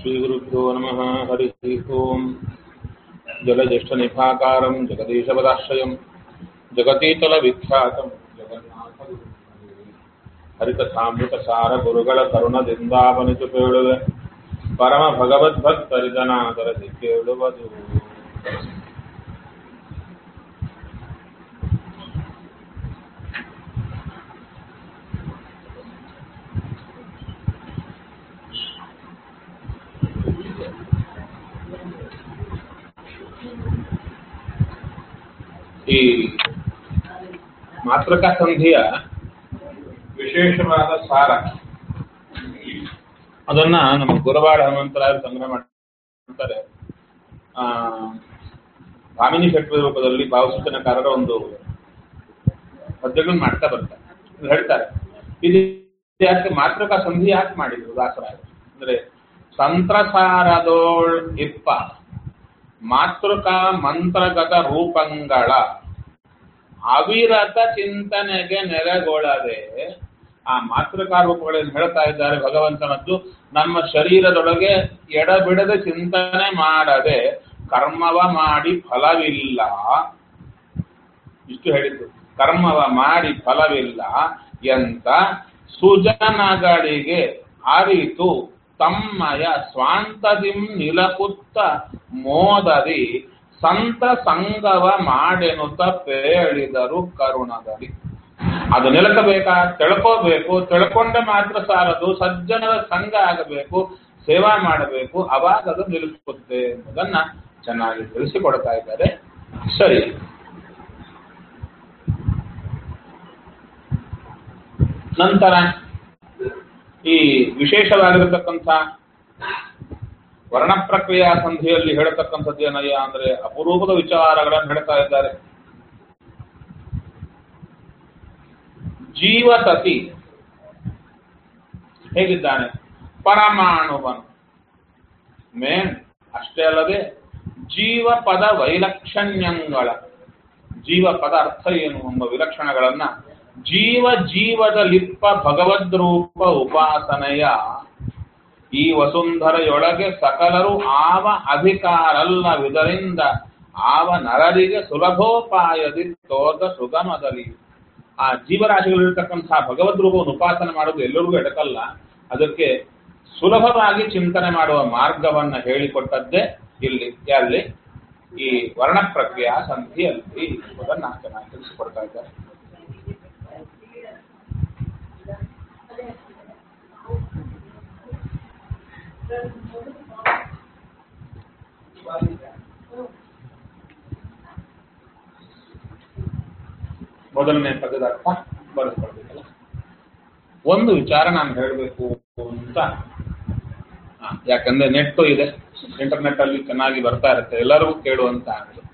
श्रीगुरुभ्यो नमः। हरिः ओम्। जलज्येष्ठनिभाकारं जगदीशपदाश्रयं जगतीतलविख्यातं जगन्नाथगुरुं हरिकथामೃತಸಾರ ಗುರುಗಳ ಕರುಣದಿಂದಾವನಿತು ಕೇಳುವೆ ಪರಮ ಭಗವದ್ಭಕ್ತರಿದನಾದರದಿ ಕೇಳುವುದು. ಈ ಮಾತೃಕಾ ಸಂಧಿಯ ವಿಶೇಷವಾದ ಸಾರ ಅದನ್ನ ನಮ್ಮ ಗುರುವಾರ ಹನುಮಂತರಾಯರು ಸಂಗ್ರಹ ಮಾಡ್ತಾರೆ. ಭಾಮಿನಿ ಶೆಟ್ಟಿ ರೂಪದಲ್ಲಿ ಭಾವಸೂಚನಕಾರರ ಒಂದು ಪದ್ಯಗಳನ್ನು ಮಾಡ್ತಾ ಬರ್ತಾರೆ. ಹೇಳ್ತಾರೆ, ಇದು ಯಾಕೆ ಮಾತೃಕಾ ಸಂಧಿ ಯಾಕೆ ಮಾಡಿದ್ರು ದಾಸರಾಯರು ಅಂದ್ರೆ, ತಂತ್ರಸಾರದೋಳ್ ಇಪ್ಪ ಮಾತೃಕಾ ಮಂತ್ರಗತ ರೂಪಂಗಳ ಅವಿರತ ಚಿಂತನೆಗೆ ನೆಲೆಗೊಳ್ಳದೆ ಆ ಮಾತೃಕಾ ರೂಪಗಳನ್ನು ಹೇಳ್ತಾ ಇದ್ದಾರೆ. ಭಗವಂತನದ್ದು ನಮ್ಮ ಶರೀರದೊಳಗೆ ಎಡಬಿಡದೆ ಚಿಂತನೆ ಮಾಡದೆ ಕರ್ಮವ ಮಾಡಿ ಫಲವಿಲ್ಲ. ಇಷ್ಟು ಹೇಳಿದ್ದು, ಕರ್ಮವ ಮಾಡಿ ಫಲವಿಲ್ಲ ಎಂತ ಸುಜನಗಳಿಗೆ ಅರಿತು ತಮ್ಮಯ ಸ್ವಾಂತದಿಂ ನಿಲಕುತ್ತ ಮೋದದಿ ಸಂತ ಸಂಗವ ಮಾಡೆನುತ ಪೇಳಿದರು ಕರುಣದಲ್ಲಿ. ಅದು ನಿಲಕಬೇಕಾ, ತಿಳ್ಕೋಬೇಕು. ತಿಳ್ಕೊಂಡ ಮಾತ್ರ ಸಾಲದು, ಸಜ್ಜನರ ಸಂಘ ಆಗಬೇಕು, ಸೇವಾ ಮಾಡಬೇಕು, ಅವಾಗ ಅದು ನಿಲುಕುತ್ತೆ ಎಂಬುದನ್ನ ಚೆನ್ನಾಗಿ ತಿಳಿಸಿಕೊಡ್ತಾ ಇದ್ದಾರೆ. ಸರಿ, ನಂತರ ಈ ವಿಶೇಷವಾಗಿರತಕ್ಕಂಥ ವರ್ಣ ಪ್ರಕ್ರಿಯಾ ಸಂಧಿಯಲ್ಲಿ ಹೇಳತಕ್ಕಂಥದ್ದು ಏನಯ್ಯ ಅಂದ್ರೆ, ಅಪರೂಪದ ವಿಚಾರಗಳನ್ನು ಹೇಳ್ತಾ ಇದ್ದಾರೆ. ಜೀವತತಿ ಹೇಗಿದ್ದಾನೆ, ಪರಮಾಣುವನು ಮೇನ್. ಅಷ್ಟೇ ಅಲ್ಲದೆ ಜೀವಪದ ವೈಲಕ್ಷಣ್ಯಗಳ, ಜೀವಪದ ಅರ್ಥ ಏನು ಎಂಬ ವಿಲಕ್ಷಣಗಳನ್ನ ಜೀವದ ಲಿಪ್ಪ ಭಗವದ್ರೂಪ ಉಪಾಸನೆಯ ಈ ವಸುಂಧರೆಯೊಳಗೆ ಸಕಲರು ಆವ ಅಧಿಕಾರಲ್ಲವಿದರಿಂದ ಆವ ನರರಿಗೆ ಸುಲಭೋಪಾಯದಿ ತೋದ ಸುಗಮದಲ್ಲಿ. ಆ ಜೀವರಾಶಿಗಳಿರ್ತಕ್ಕಂತಹ ಭಗವದ್ರೂಪವನ್ನು ಉಪಾಸನೆ ಮಾಡೋದು ಎಲ್ಲರಿಗೂ ಎಡಕಲ್ಲ. ಅದಕ್ಕೆ ಸುಲಭವಾಗಿ ಚಿಂತನೆ ಮಾಡುವ ಮಾರ್ಗವನ್ನ ಹೇಳಿಕೊಟ್ಟದ್ದೇ ಇಲ್ಲಿ ಈ ವರ್ಣ ಪ್ರಕ್ರಿಯಾ ಸಂಧಿಯಲ್ಲಿ ಎಂಬುದನ್ನು ಚೆನ್ನಾಗಿ ತಿಳಿಸಿಕೊಡ್ತಾ ಇದ್ದಾರೆ. ಮೊದಲನೇ ಪದದ ಅರ್ಥ ಬರೆಸ್ಕೊಳ್ಬೇಕಲ್ಲ. ಒಂದು ವಿಚಾರ ನಾನು ಹೇಳಬೇಕು ಅಂತ, ಯಾಕಂದ್ರೆ ನೆಟ್ಟು ಇದೆ, ಇಂಟರ್ನೆಟ್ ಅಲ್ಲಿ ಚೆನ್ನಾಗಿ ಬರ್ತಾ ಇರುತ್ತೆ, ಎಲ್ಲರಿಗೂ ಕೇಳುವಂತ ಆಗಲಿ.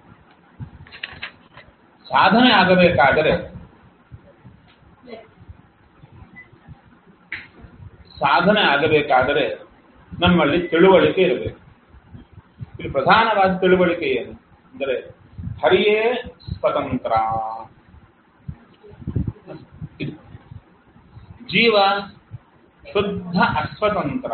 ಸಾಧನೆ ಆಗಬೇಕಾದರೆ ನಮ್ಮಲ್ಲಿ ತಿಳುವಳಿಕೆ ಇರಬೇಕು. ಇಲ್ಲಿ ಪ್ರಧಾನವಾದ ತಿಳುವಳಿಕೆ ಏನು ಅಂದರೆ, ಹರಿಯೇ ಸ್ವತಂತ್ರ, ಜೀವ ಶುದ್ಧ ಅಸ್ವತಂತ್ರ.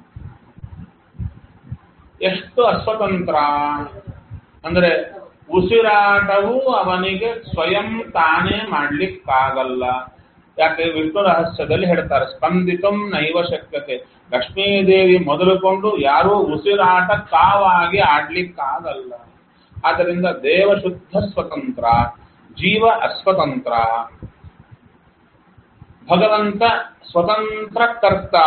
ಎಷ್ಟು ಅಸ್ವತಂತ್ರ ಅಂದ್ರೆ, ಉಸಿರಾಟವು ಅವನಿಗೆ ಸ್ವಯಂ ತಾನೇ ಮಾಡ್ಲಿಕ್ಕಾಗಲ್ಲ. ಯಾಕೆ ವಿಷ್ಣು ರಹಸ್ಯದಲ್ಲಿ ಹೇಳ್ತಾರೆ, ಸ್ಪಂದಿತಂ ನೈವ ಶಕ್ಯತೆ. ಲಕ್ಷ್ಮೀದೇವಿ ಮೊದಲುಕೊಂಡು ಯಾರೂ ಉಸಿರಾಟ ತಾವಾಗಿ ಆಡ್ಲಿಕ್ಕಾಗಲ್ಲ. ಆದ್ದರಿಂದ ದೇವ ಶುದ್ಧ ಸ್ವತಂತ್ರ, ಜೀವ ಅಸ್ವತಂತ್ರ. ಭಗವಂತ ಸ್ವತಂತ್ರ ಕರ್ತ,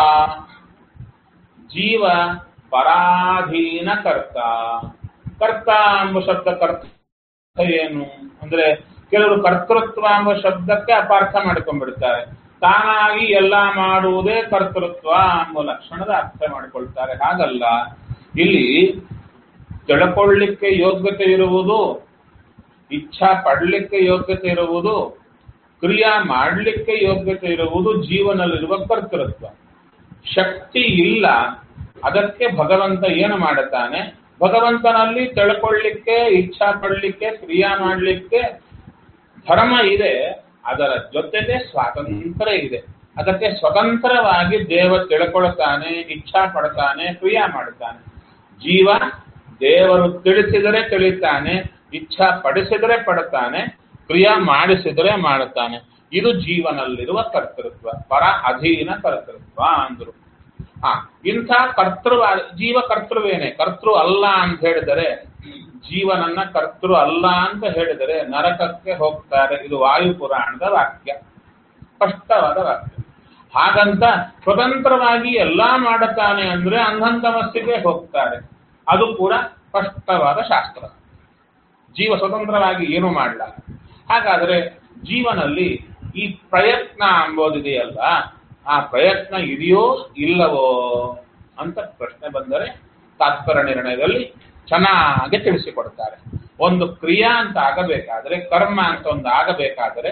ಜೀವ ಪರಾಧೀನ ಕರ್ತ. ಕರ್ತ ಎಂಬ ಶಬ್ದ ಕರ್ತ ಏನು ಅಂದ್ರೆ, ಕೆಲವರು ಕರ್ತೃತ್ವ ಎಂಬ ಶಬ್ದಕ್ಕೆ ಅಪಾರ್ಥ ಮಾಡಿಕೊಂಡ್ಬಿಡ್ತಾರೆ. ತಾನಾಗಿ ಎಲ್ಲ ಮಾಡುವುದೇ ಕರ್ತೃತ್ವ ಎಂಬ ಲಕ್ಷಣದ ಅರ್ಥ ಮಾಡಿಕೊಳ್ತಾರೆ. ಹಾಗಲ್ಲ, ಇಲ್ಲಿ ತಿಳ್ಕೊಳ್ಳಿಕ್ಕೆ ಯೋಗ್ಯತೆ ಇರುವುದು, ಇಚ್ಛಾ ಪಡಲಿಕ್ಕೆ ಯೋಗ್ಯತೆ ಇರುವುದು, ಕ್ರಿಯಾ ಮಾಡಲಿಕ್ಕೆ ಯೋಗ್ಯತೆ ಇರುವುದು ಜೀವನಲ್ಲಿರುವ ಕರ್ತೃತ್ವ. ಶಕ್ತಿ ಇಲ್ಲ, ಅದಕ್ಕೆ ಭಗವಂತ ಏನು ಮಾಡುತ್ತಾನೆ, ಭಗವಂತನಲ್ಲಿ ತಿಳ್ಕೊಳ್ಳಿಕ್ಕೆ, ಇಚ್ಛಾ ಪಡಲಿಕ್ಕೆ, ಕ್ರಿಯಾ ಮಾಡಲಿಕ್ಕೆ ಧರ್ಮ ಇದೆ, ಅದರ ಜೊತೆಗೆ ಸ್ವಾತಂತ್ರ್ಯ ಇದೆ. ಅದಕ್ಕೆ ಸ್ವತಂತ್ರವಾಗಿ ದೇವ ತಿಳ್ಕೊಳ್ತಾನೆ, ಇಚ್ಛಾ ಪಡ್ತಾನೆ, ಕ್ರಿಯಾ ಮಾಡ್ತಾನೆ. ಜೀವ ದೇವರು ತಿಳಿಸಿದರೆ ತಿಳಿತಾನೆ, ಇಚ್ಛಾ ಪಡಿಸಿದರೆ ಪಡ್ತಾನೆ, ಕ್ರಿಯಾ ಮಾಡಿಸಿದರೆ ಮಾಡುತ್ತಾನೆ. ಇದು ಜೀವನಲ್ಲಿರುವ ಕರ್ತೃತ್ವ, ಪರ ಅಧೀನ ಕರ್ತೃತ್ವ ಅಂದ್ರು. ಇಂಥ ಜೀವ ಕರ್ತೃವೇನೆ, ಕರ್ತೃ ಅಲ್ಲ ಅಂತ ಹೇಳಿದರೆ, ಜೀವನನ್ನ ಕರ್ತೃ ಅಲ್ಲ ಅಂತ ಹೇಳಿದರೆ ನರಕಕ್ಕೆ ಹೋಗ್ತಾರೆ. ಇದು ವಾಯುಪುರಾಣದ ವಾಕ್ಯ, ಸ್ಪಷ್ಟವಾದ ವಾಕ್ಯ. ಹಾಗಂತ ಸ್ವತಂತ್ರವಾಗಿ ಎಲ್ಲಾ ಮಾಡುತ್ತಾನೆ ಅಂದ್ರೆ ಅಂಧಂತಮಸ್ಸಿಗೆ ಹೋಗ್ತಾರೆ. ಅದು ಕೂಡ ಸ್ಪಷ್ಟವಾದ ಶಾಸ್ತ್ರ. ಜೀವ ಸ್ವತಂತ್ರವಾಗಿ ಏನು ಮಾಡಲ್ಲ. ಹಾಗಾದ್ರೆ ಜೀವನಲ್ಲಿ ಈ ಪ್ರಯತ್ನ ಎಂಬುದಿದೆಯಲ್ಲ, ಆ ಪ್ರಯತ್ನ ಇದೆಯೋ ಇಲ್ಲವೋ ಅಂತ ಪ್ರಶ್ನೆ ಬಂದರೆ ತಾತ್ಪರ್ಯ ನಿರ್ಣಯದಲ್ಲಿ ಚೆನ್ನಾಗಿ ತಿಳಿಸಿಕೊಡ್ತಾರೆ. ಒಂದು ಕ್ರಿಯಾ ಅಂತ ಆಗಬೇಕಾದ್ರೆ, ಕರ್ಮ ಅಂತ ಒಂದು ಆಗಬೇಕಾದರೆ,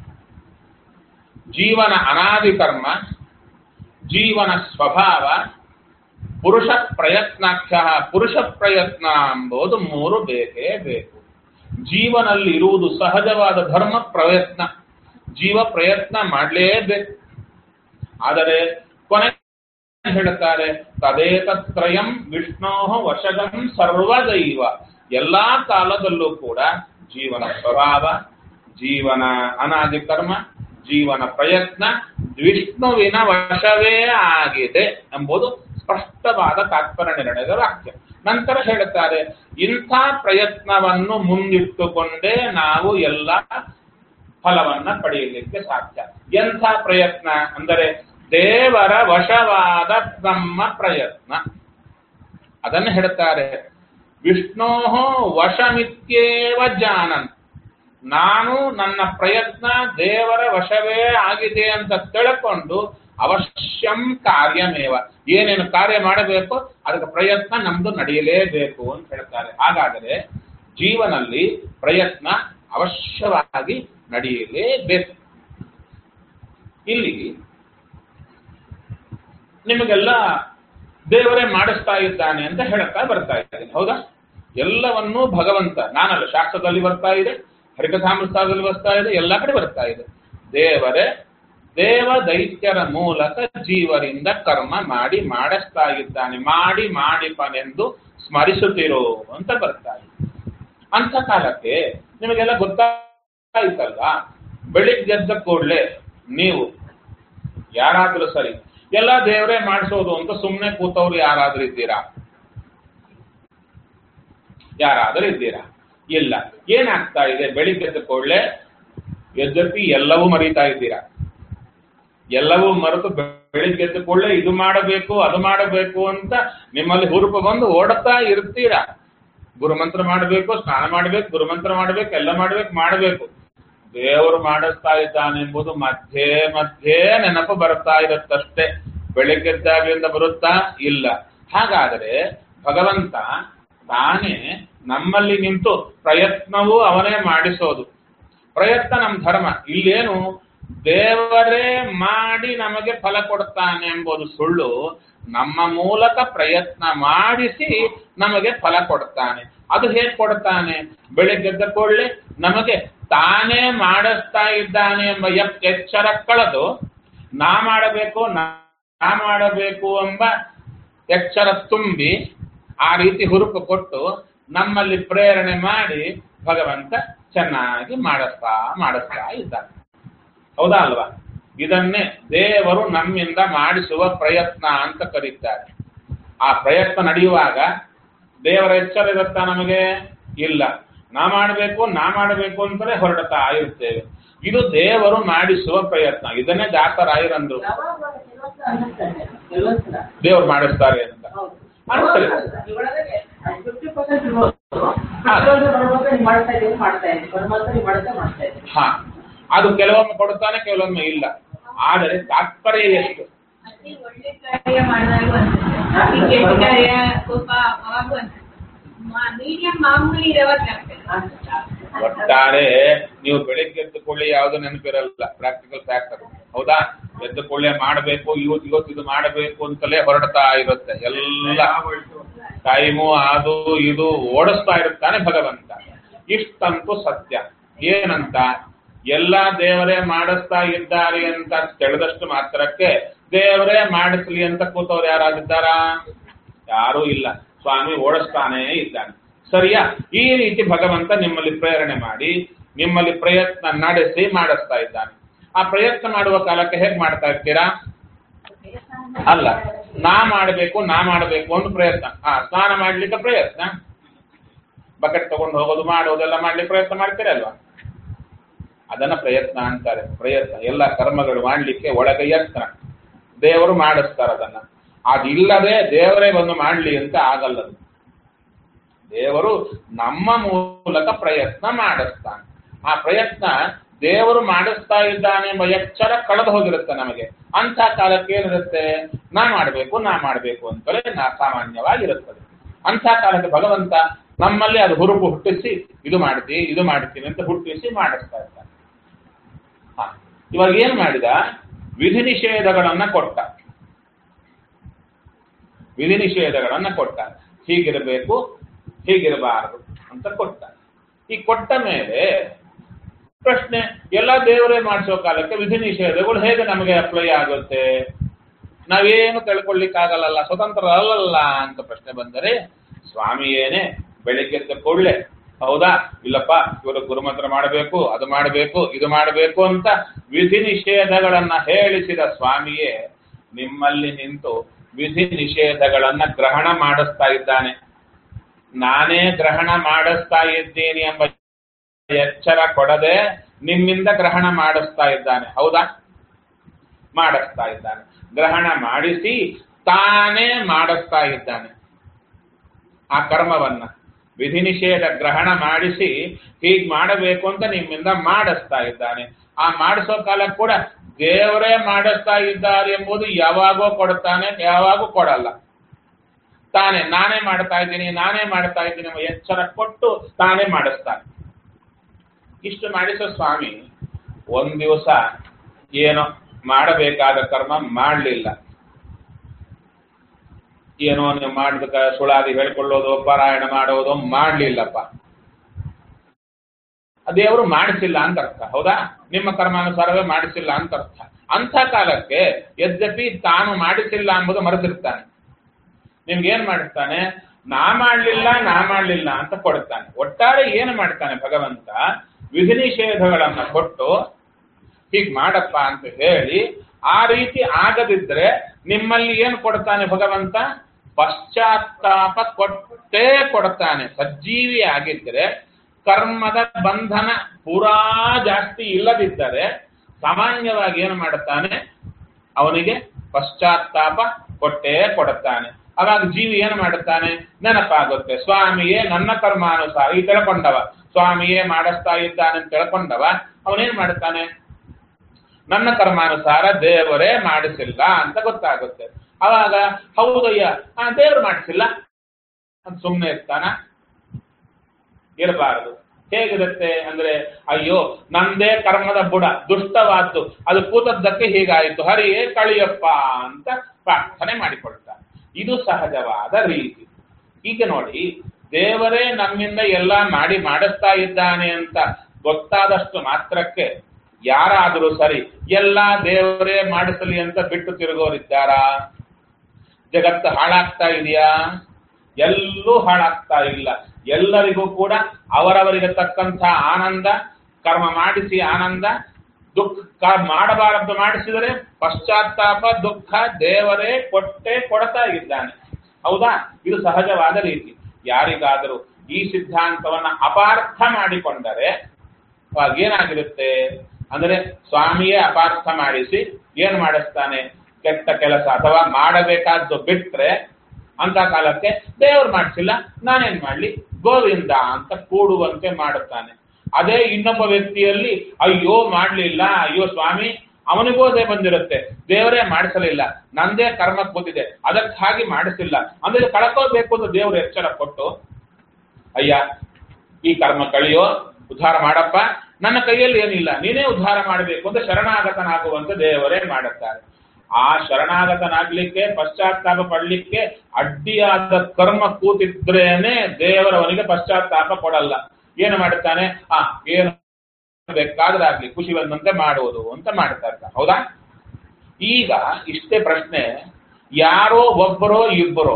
ಜೀವನ ಅನಾದಿ ಕರ್ಮ, ಜೀವನ ಸ್ವಭಾವ, ಪುರುಷ ಪ್ರಯತ್ನಾಖ್ಯ, ಪುರುಷ ಪ್ರಯತ್ನ ಎಂಬುದು ಮೂರು ಬೇಕೇ ಬೇಕು. ಜೀವನಲ್ಲಿ ಇರುವುದು ಸಹಜವಾದ ಧರ್ಮ ಪ್ರಯತ್ನ, ಜೀವ ಪ್ರಯತ್ನ ಮಾಡಲೇಬೇಕು. ಆದರೆ ಕೊನೆ ಹೇಳುತ್ತಾರೆ, ತದೇತತ್ರಯಂ ವಿಷ್ಣೋ ವಶಗಂ ಸರ್ವದೈವ. ಎಲ್ಲಾ ಕಾಲದಲ್ಲೂ ಕೂಡ ಜೀವನ ಸ್ವಭಾವ, ಜೀವನ ಅನಾದಿ ಕರ್ಮ, ಜೀವನ ಪ್ರಯತ್ನ ವಿಷ್ಣುವಿನ ವಶವೇ ಆಗಿದೆ ಎಂಬುದು ಸ್ಪಷ್ಟವಾದ ತಾತ್ಪರ್ಯ ನಿರ್ಣಯದ ವಾಕ್ಯ. ನಂತರ ಹೇಳುತ್ತಾರೆ, ಇಂಥ ಪ್ರಯತ್ನವನ್ನು ಮುಂದಿಟ್ಟುಕೊಂಡೇ ನಾವು ಎಲ್ಲ ಫಲವನ್ನ ಪಡೆಯಲಿಕ್ಕೆ ಸಾಧ್ಯ. ಎಂಥ ಪ್ರಯತ್ನ ಅಂದರೆ ದೇವರ ವಶವಾದ ಬ್ರಹ್ಮ ಪ್ರಯತ್ನ. ಅದನ್ನು ಹೇಳುತ್ತಾರೆ, ವಿಷ್ಣೋ ವಶಮಿತ್ಯೇವ ಜಾನನ್. ನಾನು ನನ್ನ ಪ್ರಯತ್ನ ದೇವರ ವಶವೇ ಆಗಿದೆ ಅಂತ ತಿಳ್ಕೊಂಡು ಅವಶ್ಯಂ ಕಾರ್ಯಮೇವ, ಏನೇನು ಕಾರ್ಯ ಮಾಡಬೇಕು ಅದಕ್ಕೆ ಪ್ರಯತ್ನ ನಮ್ದು ನಡೆಯಲೇಬೇಕು ಅಂತ ಹೇಳ್ತಾರೆ. ಹಾಗಾದರೆ ಜೀವನಲ್ಲಿ ಪ್ರಯತ್ನ ಅವಶ್ಯವಾಗಿ ನಡೆಯಲೇಬೇಕು. ಇಲ್ಲಿ ನಿಮಗೆಲ್ಲ ದೇವರೇ ಮಾಡಿಸ್ತಾ ಇದ್ದಾನೆ ಅಂತ ಹೇಳುತ್ತಾ ಬರ್ತಾ ಇದ್ದೀನಿ, ಹೌದಾ? ಎಲ್ಲವನ್ನೂ ಭಗವಂತ, ನಾನಲ್ಲ, ಶಾಸ್ತ್ರದಲ್ಲಿ ಬರ್ತಾ ಇದೆ, ಹರಿಕಥಾಮೃತದಲ್ಲಿ ಬರ್ತಾ ಇದೆ, ಎಲ್ಲ ಕಡೆ ಬರ್ತಾ ಇದೆ. ದೇವರೇ ದೇವ ದೈತ್ಯರ ಮೂಲಕ ಜೀವರಿಂದ ಕರ್ಮ ಮಾಡಿಸ್ತಾ ಇದ್ದಾನೆ. ಮಾಡಿಪನೆಂದು ಸ್ಮರಿಸುತ್ತಿರೋ ಅಂತ ಬರ್ತಾ ಇದೆ. ಅಂಥ ಕಾಲಕ್ಕೆ ನಿಮಗೆಲ್ಲ ಗೊತ್ತಾಯ್ತಲ್ಲ, ಬೆಳಿಗ್ಗೆದ್ದ ಕೂಡಲೇ ನೀವು ಯಾರಾದ್ರೂ ಸರಿ ಎಲ್ಲ ದೇವರೇ ಮಾಡಿಸೋದು ಅಂತ ಸುಮ್ಮನೆ ಕೂತವ್ರು ಯಾರಾದ್ರೂ ಇದ್ದೀರಾ? ಯಾರಾದ್ರೂ ಇದ್ದೀರಾ? ಇಲ್ಲ. ಏನಾಗ್ತಾ ಇದೆ? ಬೆಳಿಗ್ಗೆದ್ದ ಕೂಡಲೇ ಯದ್ಯಪಿ ಎಲ್ಲವೂ ಮರೀತಾ ಇದ್ದೀರಾ. ಎಲ್ಲವೂ ಮರೆತು ಬೆಳಿಗ್ಗೆದ್ದ ಕೂಡಲೇ ಇದು ಮಾಡಬೇಕು ಅದು ಮಾಡಬೇಕು ಅಂತ ನಿಮ್ಮಲ್ಲಿ ಹುರುಪು ಬಂದು ಓಡುತ್ತಾ ಇರ್ತೀರಾ. ಗುರುಮಂತ್ರ ಮಾಡಬೇಕು, ಸ್ನಾನ ಮಾಡಬೇಕು, ಗುರುಮಂತ್ರ ಮಾಡಬೇಕು, ಎಲ್ಲ ಮಾಡಬೇಕು. ದೇವರು ಮಾಡಿಸ್ತಾ ಇದ್ದಾನೆ ಎಂಬುದು ಮಧ್ಯೆ ಮಧ್ಯೆ ನೆನಪು ಬರ್ತಾ ಇರುತ್ತಷ್ಟೇ. ಬೆಳಿಗ್ಗೆದ್ದಾಗಲಿಂದ ಬರುತ್ತಾ ಇಲ್ಲ. ಹಾಗಾದರೆ ಭಗವಂತ ತಾನೇ ನಮ್ಮಲ್ಲಿ ನಿಂತು ಪ್ರಯತ್ನವೂ ಅವನೇ ಮಾಡಿಸೋದು. ಪ್ರಯತ್ನ ನಮ್ಮ ಧರ್ಮ. ಇಲ್ಲೇನು ದೇವರೇ ಮಾಡಿ ನಮಗೆ ಫಲ ಕೊಡ್ತಾನೆ ಎಂಬುದು ಸುಳ್ಳು. ನಮ್ಮ ಮೂಲಕ ಪ್ರಯತ್ನ ಮಾಡಿಸಿ ನಮಗೆ ಫಲ ಕೊಡ್ತಾನೆ. ಅದು ಹೇಗೆ ಕೊಡ್ತಾನೆ? ಬೆಳಿಗ್ಗೆದ್ದ ಕೂಡಲೇ ನಮಗೆ ತಾನೇ ಮಾಡಿಸ್ತಾ ಇದ್ದಾನೆ ಎಂಬ ಎಚ್ಚರ ಕಳೆದು ನಾ ಮಾಡಬೇಕು ಎಂಬ ಎಚ್ಚರ ತುಂಬಿ ಆ ರೀತಿ ಹುರುಪು ಕೊಟ್ಟು ನಮ್ಮಲ್ಲಿ ಪ್ರೇರಣೆ ಮಾಡಿ ಭಗವಂತ ಚೆನ್ನಾಗಿ ಮಾಡಿಸ್ತಾ ಇದ್ದಾನೆ. ಹೌದಾ ಅಲ್ವಾ? ಇದನ್ನೇ ದೇವರು ನಮ್ಮಿಂದ ಮಾಡಿಸುವ ಪ್ರಯತ್ನ ಅಂತ ಕರೀತಾರೆ. ಆ ಪ್ರಯತ್ನ ನಡೆಯುವಾಗ ದೇವರ ಎಚ್ಚರ ಇರುತ್ತಾ ನಮಗೆ? ಇಲ್ಲ. ನಾ ಮಾಡಬೇಕು ಅಂತಲೇ ಹೊರಡ್ತಾ ಇರ್ತೇವೆ. ಇದು ದೇವರು ಮಾಡಿಸುವ ಪ್ರಯತ್ನ. ಇದನ್ನೇ ದಾಸರಾಯರಂದ್ರು ದೇವರು ಮಾಡಿಸ್ತಾರೆ ಅಂತ ಅನ್ಸರಿ. ಹಾ, ಅದು ಕೆಲವೊಮ್ಮೆ ಕೊಡುತ್ತಾನೆ, ಕೆಲವೊಮ್ಮೆ ಇಲ್ಲ. ಆದರೆ ತಾತ್ಪರ್ಯ ಎಷ್ಟು? ಒಟ್ಟಾರೆ ನೀವು ಬೆಳಿಗ್ಗೆ ಎದ್ದುಕೊಳ್ಳಿ ಯಾವುದು ನೆನಪಿರಲ್ಲ, ಪ್ರಾಕ್ಟಿಕಲ್ ಫ್ಯಾಕ್ಟರ್. ಹೌದಾ? ಎದ್ದುಕೊಳ್ಳೆ ಮಾಡಬೇಕು, ಇವತ್ತು ಇದು ಮಾಡಬೇಕು ಅಂತಲೇ ಹೊರಡ್ತಾ ಇರುತ್ತೆ. ಎಲ್ಲ ಟೈಮು ಅದು ಇದು ಓಡಿಸ್ತಾ ಇರುತ್ತಾನೆ ಭಗವಂತ. ಇಷ್ಟಂತೂ ಸತ್ಯ. ಏನಂತ? ಎಲ್ಲ ದೇವರೇ ಮಾಡಿಸ್ತಾ ಇದ್ದಾರೆ ಅಂತ ತಿಳಿದಷ್ಟು ಮಾತ್ರಕ್ಕೆ ದೇವರೇ ಮಾಡಿಸ್ಲಿ ಅಂತ ಕೂತವ್ರು ಯಾರಾಗಿದ್ದಾರಾ? ಯಾರೂ ಇಲ್ಲ. ಸ್ವಾಮಿ ಓಡಿಸ್ತಾನೇ ಇದ್ದಾನೆ. ಸರಿಯಾ? ಈ ರೀತಿ ಭಗವಂತ ನಿಮ್ಮಲ್ಲಿ ಪ್ರೇರಣೆ ಮಾಡಿ ನಿಮ್ಮಲ್ಲಿ ಪ್ರಯತ್ನ ನಡೆಸಿ ಮಾಡಿಸ್ತಾ ಇದ್ದಾನೆ. ಆ ಪ್ರಯತ್ನ ಮಾಡುವ ಕಾಲಕ್ಕೆ ಹೇಗೆ ಮಾಡ್ತಾ ಇರ್ತೀರಾ? ಅಲ್ಲ, ನಾ ಮಾಡಬೇಕು ಒಂದು ಪ್ರಯತ್ನ. ಸ್ನಾನ ಮಾಡ್ಲಿಕ್ಕೆ ಪ್ರಯತ್ನ, ಬಕೆಟ್ ತಗೊಂಡು ಹೋಗೋದು ಮಾಡೋದೆಲ್ಲ ಮಾಡ್ಲಿಕ್ಕೆ ಪ್ರಯತ್ನ ಮಾಡ್ತೀರಲ್ವಾ? ಅದನ್ನ ಪ್ರಯತ್ನ ಅಂತಾರೆ. ಪ್ರಯತ್ನ ಎಲ್ಲ ಕರ್ಮಗಳು ಮಾಡ್ಲಿಕ್ಕೆ ಒಳಗೆ ಯತ್ನ. ದೇವರು ಮಾಡಿಸ್ತಾರ ಅದನ್ನ. ಅದಿಲ್ಲದೆ ದೇವರೇ ಬಂದು ಮಾಡ್ಲಿ ಅಂತ ಆಗಲ್ಲದು. ದೇವರು ನಮ್ಮ ಮೂಲಕ ಪ್ರಯತ್ನ ಮಾಡಿಸ್ತಾನೆ. ಆ ಪ್ರಯತ್ನ ದೇವರು ಮಾಡಿಸ್ತಾ ಇದ್ದಾನೆ ಎಂಬ ಎಚ್ಚರ ಕಳೆದು ಹೋಗಿರುತ್ತೆ ನಮಗೆ. ಅಂಥ ಕಾಲಕ್ಕೆ ಏನಿರುತ್ತೆ? ನಾ ಮಾಡಬೇಕು ಅಂತಲೇ ಸಾಮಾನ್ಯವಾಗಿರುತ್ತದೆ. ಅಂಥ ಕಾಲಕ್ಕೆ ಭಗವಂತ ನಮ್ಮಲ್ಲಿ ಅದು ಹುರುಪು ಹುಟ್ಟಿಸಿ ಇದು ಮಾಡ್ತೀನಿ ಅಂತ ಹುಟ್ಟಿಸಿ ಮಾಡಿಸ್ತಾ ಇದ್ದಾನೆ. ಇವಾಗ ಏನ್ ಮಾಡಿದ? ವಿಧಿ ನಿಷೇಧಗಳನ್ನ ಕೊಟ್ಟ. ಹೀಗಿರಬೇಕು, ಹೀಗಿರಬಾರದು ಅಂತ ಕೊಟ್ಟ. ಈ ಕೊಟ್ಟ ಮೇಲೆ ಪ್ರಶ್ನೆ, ಎಲ್ಲ ದೇವರೇ ಮಾಡಿಸೋ ಕಾಲಕ್ಕೆ ವಿಧಿ ನಿಷೇಧಗಳು ಹೇಗೆ ನಮಗೆ ಅಪ್ಲೈ ಆಗುತ್ತೆ? ನಾವೇನು ತಿಳ್ಕೊಳ್ಳಿಕ್ಕಾಗಲ್ಲ, ಸ್ವತಂತ್ರ ಅಲ್ಲಲ್ಲ ಅಂತ ಪ್ರಶ್ನೆ ಬಂದರೆ, ಸ್ವಾಮಿಯೇನೆ ಬೆಳಿಗ್ಗೆ ಕೂಡಲೇ ಹೌದಾ ಇಲ್ಲಪ್ಪ ಇವರು ಗುರುಮಂತ್ರ ಮಾಡಬೇಕು, ಅದು ಮಾಡಬೇಕು, ಇದು ಮಾಡಬೇಕು ಅಂತ ವಿಧಿ ನಿಷೇಧಗಳನ್ನ ಹೇಳಿಸಿದ ಸ್ವಾಮಿಯೇ ನಿಮ್ಮಲ್ಲಿ ನಿಂತು ವಿಧಿ ನಿಷೇಧಗಳನ್ನ ಗ್ರಹಣ ಮಾಡಿಸ್ತಾ ಇದ್ದಾನೆ. ನಾನೇ ಗ್ರಹಣ ಮಾಡಿಸ್ತಾ ಇದ್ದೀನಿ ಎಂಬ ಎಚ್ಚರ ಕೊಡದೆ ನಿಮ್ಮಿಂದ ಗ್ರಹಣ ಮಾಡಿಸ್ತಾ ಇದ್ದಾನೆ. ಹೌದಾ? ಮಾಡಿಸ್ತಾ ಇದ್ದಾನೆ. ಗ್ರಹಣ ಮಾಡಿಸಿ ತಾನೇ ಮಾಡಿಸ್ತಾ ಇದ್ದಾನೆ ಆ ಕರ್ಮವನ್ನ. ವಿಧಿ ನಿಷೇಧ ಗ್ರಹಣ ಮಾಡಿಸಿ ಹೀಗೆ ಮಾಡಬೇಕು ಅಂತ ನಿಮ್ಮಿಂದ ಮಾಡಿಸ್ತಾ ಇದ್ದಾನೆ. ಆ ಮಾಡಿಸೋ ಕಾಲ ಕೂಡ ದೇವರೇ ಮಾಡಿಸ್ತಾ ಇದ್ದಾರೆ ಎಂಬುದು ಯಾವಾಗೋ ಕೊಡ್ತಾನೆ, ಯಾವಾಗೂ ಕೊಡಲ್ಲ. ತಾನೇ ನಾನೇ ಮಾಡ್ತಾ ಇದ್ದೀನಿ ಎಂಬ ಎಚ್ಚರ ಕೊಟ್ಟು ತಾನೇ ಮಾಡಿಸ್ತಾನೆ. ಇಷ್ಟು ಮಾಡಿಸೋ ಸ್ವಾಮಿ ಒಂದ್ ದಿವಸ ಏನೋ ಮಾಡಬೇಕಾದ ಕರ್ಮ ಮಾಡಲಿಲ್ಲ. ಏನೋ ನೀವು ಮಾಡ್ಬೇಕ ಸುಳಾದಿ ಹೇಳ್ಕೊಳ್ಳೋದು, ಪಾರಾಯಣ ಮಾಡೋದು ಮಾಡಲಿಲ್ಲಪ್ಪ. ದೇವರು ಮಾಡಿಸಿಲ್ಲ ಅಂತ ಅರ್ಥ. ಹೌದಾ? ನಿಮ್ಮ ಕರ್ಮಾನುಸಾರವೇ ಮಾಡಿಸಿಲ್ಲ ಅಂತ ಅರ್ಥ. ಅಂಥ ಕಾಲಕ್ಕೆ ಯದ್ಯಪಿ ತಾನು ಮಾಡಿಸಿಲ್ಲ ಎಂಬುದು ಮರೆತಿರ್ತಾನೆ. ನಿಮ್ಗೇನ್ ಮಾಡಿಸ್ತಾನೆ? ನಾ ಮಾಡ್ಲಿಲ್ಲ ಅಂತ ಕೊಡ್ತಾನೆ. ಒಟ್ಟಾರೆ ಏನು ಮಾಡ್ತಾನೆ ಭಗವಂತ? ವಿಧಿ ನಿಷೇಧಗಳನ್ನ ಕೊಟ್ಟು ಹೀಗ್ ಮಾಡಪ್ಪ ಅಂತ ಹೇಳಿ, ಆ ರೀತಿ ಆಗದಿದ್ರೆ ನಿಮ್ಮಲ್ಲಿ ಏನು ಕೊಡ್ತಾನೆ ಭಗವಂತ? ಪಶ್ಚಾತ್ತಾಪ ಕೊಟ್ಟೇ ಕೊಡ್ತಾನೆ. ಸಜ್ಜೀವಿ ಆಗಿದ್ರೆ, ಕರ್ಮದ ಬಂಧನ ಪೂರಾ ಜಾಸ್ತಿ ಇಲ್ಲದಿದ್ದರೆ ಸಾಮಾನ್ಯವಾಗಿ ಏನು ಮಾಡುತ್ತಾನೆ? ಅವನಿಗೆ ಪಶ್ಚಾತ್ತಾಪ ಕೊಟ್ಟೇ ಕೊಡುತ್ತಾನೆ. ಅವಾಗ ಜೀವಿ ಏನು ಮಾಡುತ್ತಾನೆ? ನೆನಪಾಗುತ್ತೆ, ಸ್ವಾಮಿಯೇ ನನ್ನ ಕರ್ಮಾನುಸಾರ ಈ ತಿಳ್ಕೊಂಡವ, ಸ್ವಾಮಿಯೇ ಮಾಡಿಸ್ತಾ ಇದ್ದಾನೆ ಅಂತ ತಿಳ್ಕೊಂಡವ ಅವನೇನ್ ಮಾಡ್ತಾನೆ? ನನ್ನ ಕರ್ಮಾನುಸಾರ ದೇವರೇ ಮಾಡಿಸಿಲ್ಲ ಅಂತ ಗೊತ್ತಾಗುತ್ತೆ. ಅವಾಗ ಹೌದಯ್ಯ ದೇವರು ಮಾಡಿಸಿಲ್ಲ ಅಂತ ಸುಮ್ಮನೆ ಇರ್ತಾನ? ಇರಬಾರದು. ಹೇಗಿರುತ್ತೆ ಅಂದ್ರೆ, ಅಯ್ಯೋ ನಂದೇ ಕರ್ಮದ ಬುಡ ದುಷ್ಟವಾದ್ದು, ಅದು ಕೂತದ್ದಕ್ಕೆ ಹೀಗಾಯಿತು, ಹರಿಯೇ ಕಳಿಯಪ್ಪ ಅಂತ ಪ್ರಾರ್ಥನೆ ಮಾಡಿಕೊಳ್ತಾನೆ. ಇದು ಸಹಜವಾದ ರೀತಿ. ಈಗ ನೋಡಿ, ದೇವರೇ ನಮ್ಮಿಂದ ಎಲ್ಲ ಮಾಡಿಸ್ತಾ ಇದ್ದಾನೆ ಅಂತ ಗೊತ್ತಾದಷ್ಟು ಮಾತ್ರಕ್ಕೆ ಯಾರಾದರೂ ಸರಿ ಎಲ್ಲ ದೇವರೇ ಮಾಡಿಸಲಿ ಅಂತ ಬಿಟ್ಟು ತಿರುಗೋರಿದ್ದಾರಾ? ಜಗತ್ತು ಹಾಳಾಗ್ತಾ ಇದೆಯಾ? ಎಲ್ಲೂ ಹಾಳಾಗ್ತಾ ಇಲ್ಲ. ಎಲ್ಲರಿಗೂ ಕೂಡ ಅವರವರಿಗೆ ತಕ್ಕಂಥ ಆನಂದ, ಕರ್ಮ ಮಾಡಿಸಿ ಆನಂದ, ದುಃಖ ಮಾಡಬಾರದು ಮಾಡಿಸಿದರೆ ಪಶ್ಚಾತ್ತಾಪ ದುಃಖ ದೇವರೇ ಕೊಡ್ತಾ ಇದ್ದಾನೆ. ಹೌದಾ? ಇದು ಸಹಜವಾದ ರೀತಿ. ಯಾರಿಗಾದರೂ ಈ ಸಿದ್ಧಾಂತವನ್ನ ಅಪಾರ್ಥ ಮಾಡಿಕೊಂಡರೆ ಅವಾಗ ಏನಾಗಿರುತ್ತೆ ಅಂದ್ರೆ, ಸ್ವಾಮಿಯೇ ಅಪಾರ್ಥ ಮಾಡಿಸಿ ಏನ್ ಮಾಡಿಸ್ತಾನೆ? ಕೆಟ್ಟ ಕೆಲಸ ಅಥವಾ ಮಾಡಬೇಕಾದ್ದು ಬಿಟ್ರೆ ಅಂತ ಕಾಲಕ್ಕೆ ದೇವರು ಮಾಡಿಸಿಲ್ಲ, ನಾನೇನ್ ಮಾಡ್ಲಿ, ಗೋವಿಂದ ಅಂತ ಕೂಡುವಂತೆ ಮಾಡುತ್ತಾನೆ. ಅದೇ ಇನ್ನೊಬ್ಬ ವ್ಯಕ್ತಿಯಲ್ಲಿ ಅಯ್ಯೋ ಮಾಡ್ಲಿಲ್ಲ, ಅಯ್ಯೋ ಸ್ವಾಮಿ ಅವನಿಗೂ ಅದೇ ಬಂದಿರುತ್ತೆ, ದೇವರೇ ಮಾಡಿಸಲಿಲ್ಲ, ನಂದೇ ಕರ್ಮಕ್ಕೆ ಬಂದಿದೆ, ಅದಕ್ಕಾಗಿ ಮಾಡಿಸಿಲ್ಲ ಅಂದ್ರೆ ಕಳ್ಕೋಬೇಕು ಅಂತ ದೇವರು ಎಚ್ಚರ ಕೊಟ್ಟು, ಅಯ್ಯ ಈ ಕರ್ಮ ಕಳಿಯೋ, ಉದ್ಧಾರ ಮಾಡಪ್ಪ, ನನ್ನ ಕೈಯಲ್ಲಿ ಏನಿಲ್ಲ, ನೀನೇ ಉದ್ಧಾರ ಮಾಡಬೇಕು ಅಂತ ಶರಣಾಗತನಾಗುವಂತ ದೇವರೇ ಮಾಡುತ್ತಾರೆ. ಆ ಶರಣಾಗತನಾಗ್ಲಿಕ್ಕೆ, ಪಶ್ಚಾತ್ತಾಪ ಪಡ್ಲಿಕ್ಕೆ ಅಡ್ಡಿಯಾದ ಕರ್ಮ ಕೂತಿದ್ರೇನೆ ದೇವರವನಿಗೆ ಪಶ್ಚಾತ್ತಾಪ ಕೊಡಲ್ಲ. ಏನು ಮಾಡುತ್ತಾನೆ? ಏನು ಬೇಕಾದ್ರೆ ಆಗ್ಲಿ ಖುಷಿ ಬಂದಂತೆ ಮಾಡುವುದು ಅಂತ ಮಾಡ್ತಾ ಇರ್ತಾರೆ. ಹೌದಾ? ಈಗ ಇಷ್ಟೇ ಪ್ರಶ್ನೆ, ಯಾರೋ ಒಬ್ಬರೋ ಇಬ್ಬರೋ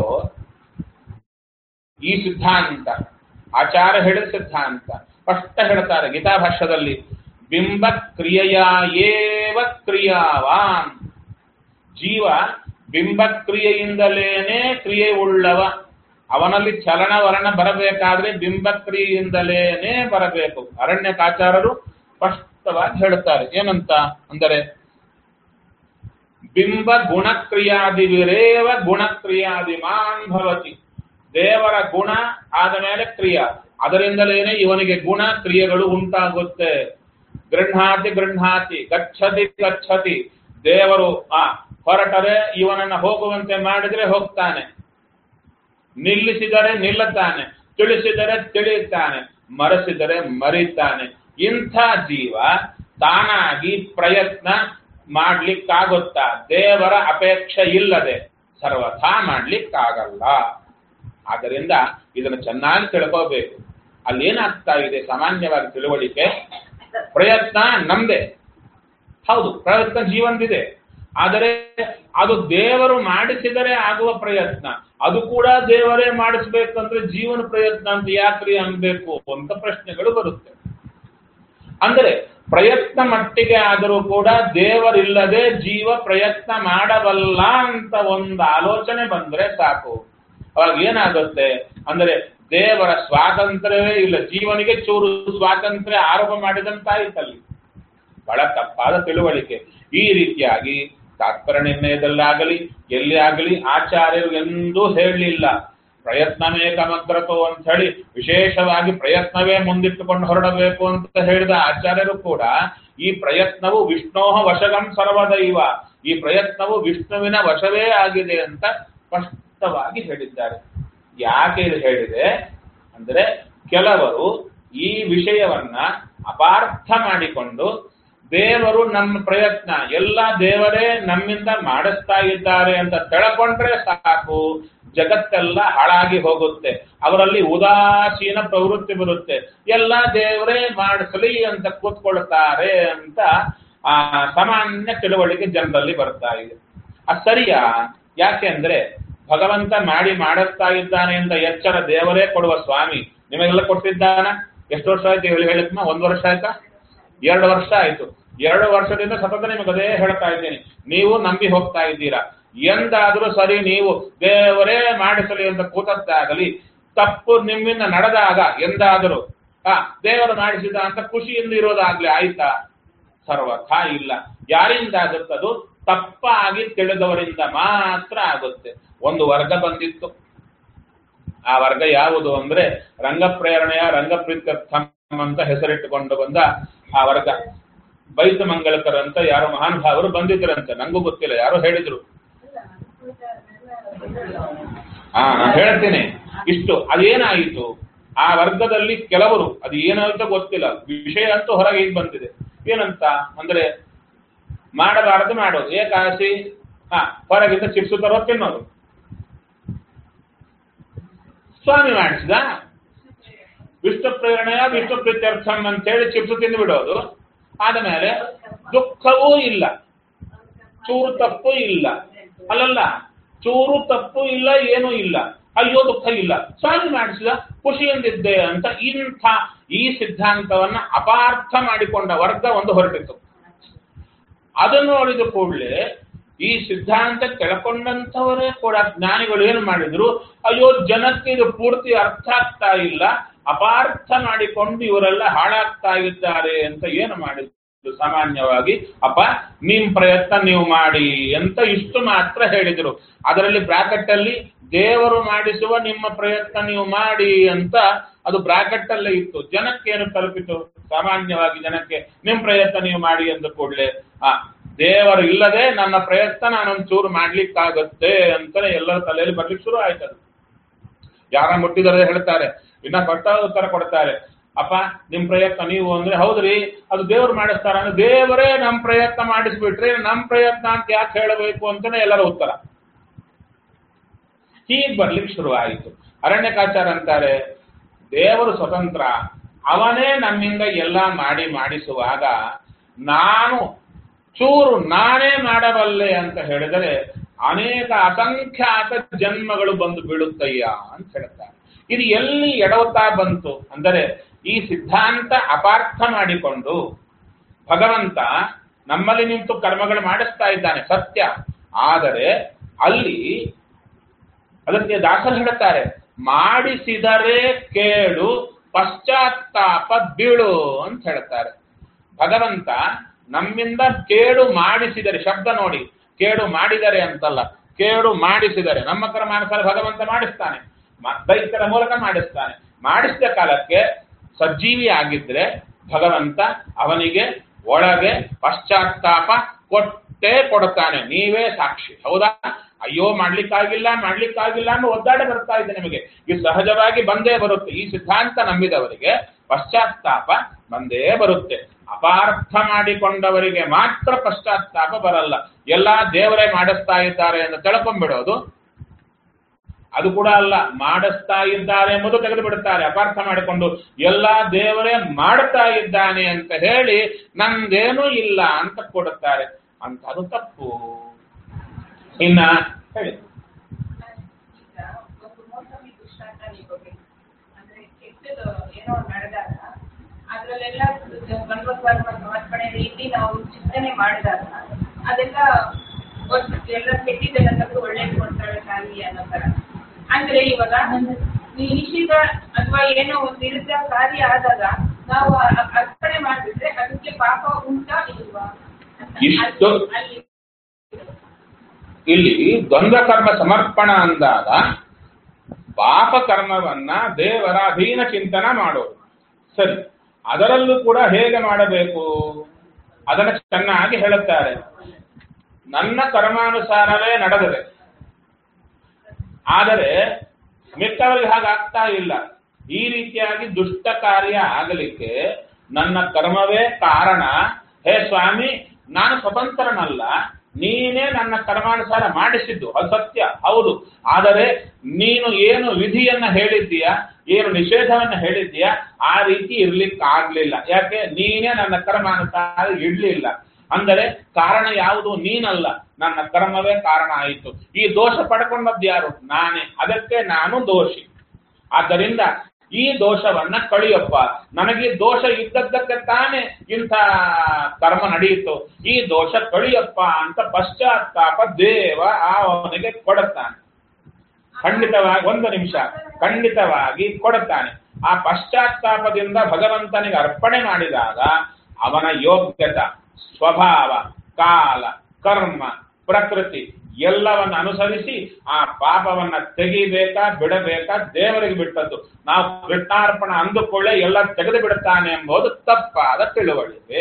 ಈ ಸಿದ್ಧಾಂತ ಆಚಾರ್ಯ ಹೇಳಿದ ಸಿದ್ಧಾಂತ ಸ್ಪಷ್ಟ ಹೇಳ್ತಾರೆ ಗೀತಾ ಭಾಷ್ಯದಲ್ಲಿ, ಬಿಂಬ ಕ್ರಿಯೆಯ ಏವ ಕ್ರಿಯಾವಾನ್. ಜೀವ ಬಿಂಬ ಕ್ರಿಯೆಯಿಂದಲೇನೆ ಕ್ರಿಯೆ ಉಳ್ಳವ. ಅವನಲ್ಲಿ ಚಲನವಲನ ಬರಬೇಕಾದ್ರೆ ಬಿಂಬ ಕ್ರಿಯೆಯಿಂದಲೇನೆ ಬರಬೇಕು. ಅರಣ್ಯಕಾಚಾರರು ಸ್ಪಷ್ಟವಾಗಿ ಹೇಳ್ತಾರೆ. ಏನಂತ ಅಂದರೆ, ಬಿಂಬ ಗುಣಕ್ರಿಯಾದಿವಿರೇವ ಗುಣಕ್ರಿಯಾದಿಮಾನ್ ಭವತಿ. ದೇವರ ಗುಣ ಆದ ಮೇಲೆ ಕ್ರಿಯಾ, ಅದರಿಂದಲೇನೆ ಇವನಿಗೆ ಗುಣ ಕ್ರಿಯೆಗಳು ಉಂಟಾಗುತ್ತೆ. ಗೃಹಾತಿ ಗೃಹಾತಿ, ಗಚ್ಚತಿ ಗಚ್ಚತಿ. ದೇವರು ಹೊರಟರೆ ಇವನನ್ನ ಹೋಗುವಂತೆ ಮಾಡಿದ್ರೆ ಹೋಗ್ತಾನೆ, ನಿಲ್ಲಿಸಿದರೆ ನಿಲ್ಲುತ್ತಾನೆ, ತಿಳಿಸಿದರೆ ತಿಳಿಯುತ್ತಾನೆ, ಮರೆಸಿದರೆ ಮರಿತಾನೆ. ಇಂಥ ಜೀವ ತಾನಾಗಿ ಪ್ರಯತ್ನ ಮಾಡ್ಲಿಕ್ಕಾಗುತ್ತಾ? ದೇವರ ಅಪೇಕ್ಷೆ ಇಲ್ಲದೆ ಸರ್ವಥಾ ಮಾಡ್ಲಿಕ್ಕಾಗಲ್ಲ. ಆದ್ದರಿಂದ ಇದನ್ನು ಚೆನ್ನಾಗಿ ತಿಳ್ಕೋಬೇಕು. ಅಲ್ಲೇನಾಗ್ತಾ ಇದೆ ಸಾಮಾನ್ಯವಾಗಿ ತಿಳುವಳಿಕೆ, ಪ್ರಯತ್ನ ನಮ್ದೆ ಹೌದು, ಪ್ರಯತ್ನ ಜೀವಂದಿದೆ. ಆದರೆ ಅದು ದೇವರು ಮಾಡಿಸಿದರೆ ಆಗುವ ಪ್ರಯತ್ನ, ಅದು ಕೂಡ ದೇವರೇ ಮಾಡಿಸ್ಬೇಕಂದ್ರೆ ಜೀವನ ಪ್ರಯತ್ನ ಅಂತ ಯಾಕ್ರಿ ಅನ್ಬೇಕು ಅಂತ ಪ್ರಶ್ನೆಗಳು ಬರುತ್ತೆ. ಅಂದರೆ ಪ್ರಯತ್ನ ಮಟ್ಟಿಗೆ ಆದರೂ ಕೂಡ ದೇವರಿಲ್ಲದೆ ಜೀವ ಪ್ರಯತ್ನ ಮಾಡಬಲ್ಲ ಅಂತ ಒಂದು ಆಲೋಚನೆ ಬಂದ್ರೆ ಸಾಕು. ಅವಾಗ ಏನಾಗುತ್ತೆ ಅಂದರೆ ದೇವರ ಸ್ವಾತಂತ್ರ್ಯವೇ ಇಲ್ಲ, ಜೀವನಿಗೆ ಚೂರು ಸ್ವಾತಂತ್ರ್ಯ ಆರೋಪ ಮಾಡಿದಂತಾಯ್ತಲ್ಲಿ. ಬಹಳ ತಪ್ಪಾದ ತಿಳುವಳಿಕೆ. ಈ ರೀತಿಯಾಗಿ ತಾತ್ಪರ್ಯ ನಿರ್ಣಯದಲ್ಲಾಗಲಿ ಎಲ್ಲಿ ಆಗಲಿ ಆಚಾರ್ಯರು ಎಂದೂ ಹೇಳಲಿಲ್ಲ ಪ್ರಯತ್ನವೇ ಸಮಗ್ರತೋ ಅಂತ ಹೇಳಿ, ವಿಶೇಷವಾಗಿ ಪ್ರಯತ್ನವೇ ಮುಂದಿಟ್ಟುಕೊಂಡು ಹೊರಡಬೇಕು ಅಂತ ಹೇಳಿದ ಆಚಾರ್ಯರು ಕೂಡ ಈ ಪ್ರಯತ್ನವು ವಿಷ್ಣೋಹ ವಶಗಂ ಸರ್ವದೈವ, ಈ ಪ್ರಯತ್ನವು ವಿಷ್ಣುವಿನ ವಶವೇ ಆಗಿದೆ ಅಂತ ಸ್ಪಷ್ಟವಾಗಿ ಹೇಳಿದ್ದಾರೆ. ಯಾಕೆ ಇದು ಹೇಳಿದೆ ಅಂದ್ರೆ, ಕೆಲವರು ಈ ವಿಷಯವನ್ನ ಅಪಾರ್ಥ ಮಾಡಿಕೊಂಡು ದೇವರು ನಮ್ಮ ಪ್ರಯತ್ನ ಎಲ್ಲ ದೇವರೇ ನಮ್ಮಿಂದ ಮಾಡಿಸ್ತಾ ಇದ್ದಾರೆ ಅಂತ ತಿಳ್ಕೊಂಡ್ರೆ ಸಾಕು, ಜಗತ್ತೆಲ್ಲ ಹಾಳಾಗಿ ಹೋಗುತ್ತೆ. ಅವರಲ್ಲಿ ಉದಾಸೀನ ಪ್ರವೃತ್ತಿ ಬರುತ್ತೆ. ಎಲ್ಲ ದೇವರೇ ಮಾಡಿಸಲಿ ಅಂತ ಕೂತ್ಕೊಳ್ತಾರೆ ಅಂತ ಸಾಮಾನ್ಯ ತಿಳುವಳಿಕೆ ಜನರಲ್ಲಿ ಬರ್ತಾ ಇದೆ. ಅದು ಸರಿಯಾ? ಯಾಕೆಂದ್ರೆ ಭಗವಂತ ಮಾಡಿಸ್ತಾ ಇದ್ದಾನೆ ಅಂತ ಎಚ್ಚರ ದೇವರೇ ಕೊಡುವ ಸ್ವಾಮಿ ನಿಮಗೆಲ್ಲ ಕೊಟ್ಟಿದ್ದಾನ. ಎಷ್ಟು ವರ್ಷ ಆಯ್ತು ಹೇಳಿದ್ಮ? 1 ವರ್ಷ ಆಯ್ತಾ? 2 ವರ್ಷ ಆಯ್ತು. 2 ವರ್ಷದಿಂದ ಸತತ ನಿಮಗದೇ ಹೇಳ್ತಾ ಇದ್ದೀನಿ. ನೀವು ನಂಬಿ ಹೋಗ್ತಾ ಇದ್ದೀರಾ. ಎಂದಾದರೂ ಸರಿ ನೀವು ದೇವರೇ ಮಾಡಿಸಲಿ ಅಂತ ಕೂತದ್ದಾಗಲಿ, ತಪ್ಪು ನಿಮ್ಮಿಂದ ನಡೆದಾಗ ಎಂದಾದರೂ ದೇವರು ಮಾಡಿಸಿದ ಅಂತ ಖುಷಿಯಿಂದ ಇರೋದಾಗ್ಲಿ ಆಯ್ತಾ? ಸರ್ವಥಾ ಇಲ್ಲ. ಯಾರಿಂದ ಆಗುತ್ತದು? ತಪ್ಪಾಗಿ ತಿಳಿದವರಿಂದ ಮಾತ್ರ ಆಗುತ್ತೆ. ಒಂದು ವರ್ಗ ಬಂದಿತ್ತು. ಆ ವರ್ಗ ಯಾವುದು ಅಂದ್ರೆ ರಂಗಪ್ರೇರಣೆಯ ರಂಗಪ್ರೀತ್ಯರ್ಥಂ ಅಂತ ಹೆಸರಿಟ್ಟುಕೊಂಡು ಬಂದ ಆ ವರ್ಗ. ಬೈತ ಮಂಗಳಕರಂತ ಯಾರೋ ಮಹಾನುಭಾವರು ಬಂದಿದ್ರಂತೆ, ನಂಗೂ ಗೊತ್ತಿಲ್ಲ, ಯಾರೋ ಹೇಳಿದ್ರು. ನಾನು ಹೇಳ್ತೀನಿ ಇಷ್ಟು. ಅದೇನಾಯಿತು, ಆ ವರ್ಗದಲ್ಲಿ ಕೆಲವರು, ಅದು ಏನಾಯ್ತೋ ಗೊತ್ತಿಲ್ಲ, ವಿಷಯ ಅಂತೂ ಹೊರಗೆ ಈಗ ಬಂದಿದೆ. ಏನಂತ ಅಂದ್ರೆ, ಮಾಡಬಾರದು ಮಾಡೋದು, ಏಕಾಸಿ ಹೊರಗಿಂದ ಚಿಪ್ಸು ತರೋ ತಿನ್ನೋದು. ಸ್ವಾಮಿ ಮಾಡಿಸಿದ ವಿಷ್ಣು ಪ್ರೇರಣೆಯ ವಿಷ್ಣು ಪ್ರೀತ್ಯರ್ಥಂ ಅಂತೇಳಿ ಚಿಪ್ಸು ತಿಂದು ಬಿಡೋದು. ಆದ ಮೇಲೆ ದುಃಖವೂ ಇಲ್ಲ, ಚೂರು ತಪ್ಪು ಇಲ್ಲ. ಅಲ್ಲಲ್ಲ, ಚೂರು ತಪ್ಪು ಇಲ್ಲ, ಏನೂ ಇಲ್ಲ. ಅಯ್ಯೋ ದುಃಖ ಇಲ್ಲ, ಸ್ವಾಮಿ ಮಾಡಿಸಿದ, ಖುಷಿಯಿಂದಿದ್ದೆ ಅಂತ ಇಂಥ ಈ ಸಿದ್ಧಾಂತವನ್ನ ಅಪಾರ್ಥ ಮಾಡಿಕೊಂಡ ವರ್ಗ ಒಂದು ಹೊರಟಿತ್ತು. ಅದನ್ನು ನೋಡಿದ ಕೂಡಲೇ ಈ ಸಿದ್ಧಾಂತ ಕೆಳಕೊಂಡಂಥವರೇ ಕೂಡ ಜ್ಞಾನಿಗಳು ಏನು ಮಾಡಿದ್ರು, ಅಯ್ಯೋ ಜನಕ್ಕೆ ಇದು ಪೂರ್ತಿ ಅರ್ಥ ಆಗ್ತಾ ಇಲ್ಲ, ಅಪಾರ್ಥ ಮಾಡಿಕೊಂಡು ಇವರೆಲ್ಲ ಹಾಳಾಗ್ತಾ ಇದ್ದಾರೆ ಅಂತ ಏನು ಮಾಡಿದ್ರು, ಸಾಮಾನ್ಯವಾಗಿ ಅಪ್ಪ ನಿಮ್ ಪ್ರಯತ್ನ ನೀವು ಮಾಡಿ ಅಂತ ಇಷ್ಟು ಮಾತ್ರ ಹೇಳಿದ್ರು. ಅದರಲ್ಲಿ ಬ್ರಾಕೆಟ್ ಅಲ್ಲಿ ದೇವರು ಮಾಡಿಸುವ ನಿಮ್ಮ ಪ್ರಯತ್ನ ನೀವು ಮಾಡಿ ಅಂತ ಅದು ಬ್ರಾಕೆಟ್ ಅಲ್ಲೇ ಇತ್ತು. ಜನಕ್ಕೇನು ತಲುಪಿತು? ಸಾಮಾನ್ಯವಾಗಿ ಜನಕ್ಕೆ ನಿಮ್ ಪ್ರಯತ್ನ ನೀವು ಮಾಡಿ ಅಂದ ಕೂಡಲೇ ದೇವರು ಇಲ್ಲದೆ ನನ್ನ ಪ್ರಯತ್ನ ನಾನೊಂಚೂರು ಮಾಡ್ಲಿಕ್ಕಾಗತ್ತೆ ಅಂತಾನೆ ಎಲ್ಲರ ತಲೆಯಲ್ಲಿ ಬರ್ಲಿಕ್ಕೆ ಶುರು ಆಯ್ತದು. ಯಾರ ಮುಟ್ಟಿದರೆ ಹೇಳ್ತಾರೆ, ಇನ್ನ ಕೊಟ್ಟ ಉತ್ತರ ಕೊಡ್ತಾರೆ, ಅಪ್ಪ ನಿಮ್ ಪ್ರಯತ್ನ ನೀವು ಅಂದ್ರೆ ಹೌದ್ರಿ, ಅದು ದೇವ್ರು ಮಾಡಿಸ್ತಾರ ಅಂದ್ರೆ ದೇವರೇ ನಮ್ ಪ್ರಯತ್ನ ಮಾಡಿಸ್ಬಿಟ್ರೆ ನಮ್ ಪ್ರಯತ್ನ ಅಂತ ಯಾಕೆ ಹೇಳಬೇಕು ಅಂತಾನೆ ಎಲ್ಲರ ಉತ್ತರ. ಹೀಗೆ ಬರ್ಲಿಕ್ಕೆ ಶುರು ಆಯಿತು. ಅರಣ್ಯಕಾಚಾರ ಅಂತಾರೆ, ದೇವರು ಸ್ವತಂತ್ರ, ಅವನೇ ನಮ್ಮಿಂದ ಎಲ್ಲ ಮಾಡಿಸುವಾಗ ನಾನು ಚೂರು ನಾನೇ ಮಾಡಬಲ್ಲೆ ಅಂತ ಹೇಳಿದರೆ ಅನೇಕ ಅಸಂಖ್ಯಾತ ಜನ್ಮಗಳು ಬಂದು ಬೀಳುತ್ತಯ್ಯ ಅಂತ ಹೇಳ್ತಾರೆ. ಇದು ಎಲ್ಲಿ ಎಡವತಾ ಬಂತು ಅಂದರೆ ಈ ಸಿದ್ಧಾಂತ ಅಪಾರ್ಥ ಮಾಡಿಕೊಂಡು ಭಗವಂತ ನಮ್ಮಲ್ಲಿ ನಿಂತು ಕರ್ಮಗಳು ಮಾಡಿಸ್ತಾ ಇದ್ದಾನೆ ಸತ್ಯ. ಆದರೆ ಅಲ್ಲಿ ಅದಕ್ಕೆ ದಾಸರು ಹೇಳುತ್ತಾರೆ, ಮಾಡಿಸಿದರೆ ಕೇಡು ಪಶ್ಚಾತ್ತಾಪ ಬೀಳು ಅಂತ ಹೇಳ್ತಾರೆ. ಭಗವಂತ ನಮ್ಮಿಂದ ಕೇಡು ಮಾಡಿಸಿದರೆ, ಶಬ್ದ ನೋಡಿ, ಕೇಡು ಮಾಡಿದರೆ ಅಂತಲ್ಲ, ಕೇಡು ಮಾಡಿಸಿದರೆ ನಮ್ಮ ಕರ್ಮಾನುಸಾರ ಭಗವಂತ ಮಾಡಿಸ್ತಾನೆ, ದೈತ್ಯರ ಮೂಲಕ ಮಾಡಿಸ್ತಾನೆ. ಮಾಡಿಸಿದ ಕಾಲಕ್ಕೆ ಸಜ್ಜೀವಿ ಆಗಿದ್ರೆ ಭಗವಂತ ಅವನಿಗೆ ಒಳಗೆ ಪಶ್ಚಾತ್ತಾಪ ಕೊಟ್ಟೇ ಕೊಡುತ್ತಾನೆ. ನೀವೇ ಸಾಕ್ಷಿ, ಹೌದಾ? ಅಯ್ಯೋ ಮಾಡ್ಲಿಕ್ಕಾಗಿಲ್ಲ ಅನ್ನೋ ಒದ್ದಾಡ ಬರ್ತಾ ಇದೆ ನಿಮಗೆ. ಇದು ಸಹಜವಾಗಿ ಬಂದೇ ಬರುತ್ತೆ. ಈ ಸಿದ್ಧಾಂತ ನಂಬಿದವರಿಗೆ ಪಶ್ಚಾತ್ತಾಪ ಬಂದೇ ಬರುತ್ತೆ. ಅಪಾರ್ಥ ಮಾಡಿಕೊಂಡವರಿಗೆ ಮಾತ್ರ ಪಶ್ಚಾತ್ತಾಪ ಬರಲ್ಲ. ಎಲ್ಲಾ ದೇವರೇ ಮಾಡಿಸ್ತಾ ಇದ್ದಾರೆ ಅಂತ ತಿಳ್ಕೊಂಡ್ಬಿಡೋದು ಅದು ಕೂಡ ಅಲ್ಲ. ಮಾಡಿಸ್ತಾ ಇದ್ದಾರೆ ಎಂಬುದು ತೆಗೆದು ಬಿಡುತ್ತಾರೆ ಅಪಾರ್ಥ ಮಾಡಿಕೊಂಡು. ಎಲ್ಲಾ ದೇವರೇ ಮಾಡುತ್ತಾ ಇದ್ದಾನೆ ಅಂತ ಹೇಳಿ ನಂದೇನೂ ಇಲ್ಲ ಅಂತ ಕೊಡುತ್ತಾರೆ. ಅಂತ ಅದು ತಪ್ಪು. ಇನ್ನ ಹೇಳಿ. ಅದ್ರಲ್ಲೆಲ್ಲ ಭಗವದ್ಗರ್ಮ ಸಮರ್ಪಣೆ ರೀತಿ ನಾವು ಚಿಂತನೆ ಮಾಡಿದಾಗ ಅದೆಲ್ಲ ಎಲ್ಲ ಕೆಟ್ಟಿದ್ದೆಲ್ಲ ತೆಗೆದು ಒಳ್ಳೇದು ಕೊಡ್ತಾಳೆ ತಾಯಿ ಅನ್ನೋ ತರ. ಅಂದ್ರೆ ಇವಾಗ ನಿಷಿದ್ಧ ಅಥವಾ ಏನೋ ಒಂದು ವಿರುದ್ಧ ಕಾರ್ಯ ಆದಾಗ ನಾವು ಅರ್ಪಣೆ ಮಾಡಿದ್ರೆ ಅದಕ್ಕೆ ಪಾಪ ಉಂಟಾ ಇಲ್ವಾ? ಇಷ್ಟು ಇಲ್ಲಿ ದ್ವಂದ್ವ ಕರ್ಮ ಸಮರ್ಪಣ ಅಂದಾಗ ಪಾಪ ಕರ್ಮವನ್ನ ದೇವರ ಅಧೀನ ಚಿಂತನ ಮಾಡೋದು ಸರಿ. ಅದರಲ್ಲೂ ಕೂಡ ಹೇಗೆ ಮಾಡಬೇಕು ಅದನ್ನು ಚೆನ್ನಾಗಿ ಹೇಳುತ್ತಾರೆ. ನನ್ನ ಕರ್ಮಾನುಸಾರವೇ ನಡೆದರೆ, ಆದರೆ ಮಿಕ್ಕವರಿಗೆ ಹಾಗಾಗ್ತಾ ಇಲ್ಲ. ಈ ರೀತಿಯಾಗಿ ದುಷ್ಟ ಕಾರ್ಯ ಆಗಲಿಕ್ಕೆ ನನ್ನ ಕರ್ಮವೇ ಕಾರಣ. ಹೇ ಸ್ವಾಮಿ, ನಾನು ಸ್ವತಂತ್ರನಲ್ಲ, ನೀನೇ ನನ್ನ ಕರ್ಮಾನುಸಾರ ಮಾಡಿಸಿದ್ದು, ಅದು ಸತ್ಯ ಹೌದು. ಆದರೆ ನೀನು ಏನು ವಿಧಿಯನ್ನ ಹೇಳಿದ್ದೀಯಾ, ಏನು ನಿಷೇಧವನ್ನ ಹೇಳಿದ್ದೀಯಾ, ಆ ರೀತಿ ಇರ್ಲಿಕ್ಕಾಗ್ಲಿಲ್ಲ. ಯಾಕೆ? ನೀನೇ ನನ್ನ ಕರ್ಮಾನುಸಾರ ಇಡ್ಲಿಲ್ಲ. ಅಂದರೆ ಕಾರಣ ಯಾವುದು? ನೀನಲ್ಲ, ನನ್ನ ಕರ್ಮವೇ ಕಾರಣ ಆಯಿತು. ಈ ದೋಷ ಪಡ್ಕೊಂಡದ್ದು ಯಾರು? ನಾನೇ. ಅದಕ್ಕೆ ನಾನು ದೋಷಿ. ಆದ್ದರಿಂದ ಈ ದೋಷವನ್ನ ಕಳಿಯಪ್ಪ. ನನಗೆ ದೋಷ ಇದ್ದದ್ದಕ್ಕೆ ತಾನೇ ಇಂಥ ಕರ್ಮ ನಡೆಯಿತು, ಈ ದೋಷ ಕಳಿಯಪ್ಪ ಅಂತ ಪಶ್ಚಾತ್ತಾಪ ದೇವ ಅವನಿಗೆ ಕೊಡುತ್ತಾನೆ. ಖಂಡಿತವಾಗಿ, ಒಂದು ನಿಮಿಷ, ಖಂಡಿತವಾಗಿ ಕೊಡುತ್ತಾನೆ. ಆ ಪಶ್ಚಾತ್ತಾಪದಿಂದ ಭಗವಂತನಿಗೆ ಅರ್ಪಣೆ ಮಾಡಿದಾಗ ಅವನ ಯೋಗ್ಯತ, ಸ್ವಭಾವ, ಕಾಲ, ಕರ್ಮ, ಪ್ರಕೃತಿ ಎಲ್ಲವನ್ನ ಅನುಸರಿಸಿ ಆ ಪಾಪವನ್ನ ತೆಗಿಬೇಕಾ ಬಿಡಬೇಕಾ ದೇವರಿಗೆ ಬಿಟ್ಟದ್ದು. ನಾವು ಕೃಷ್ಣಾರ್ಪಣ ಅಂದುಕೊಳ್ಳೆ ಎಲ್ಲ ತೆಗೆದು ಬಿಡುತ್ತಾನೆ ಎಂಬುದು ತಪ್ಪಾದ ತಿಳುವಳಿಕೆ.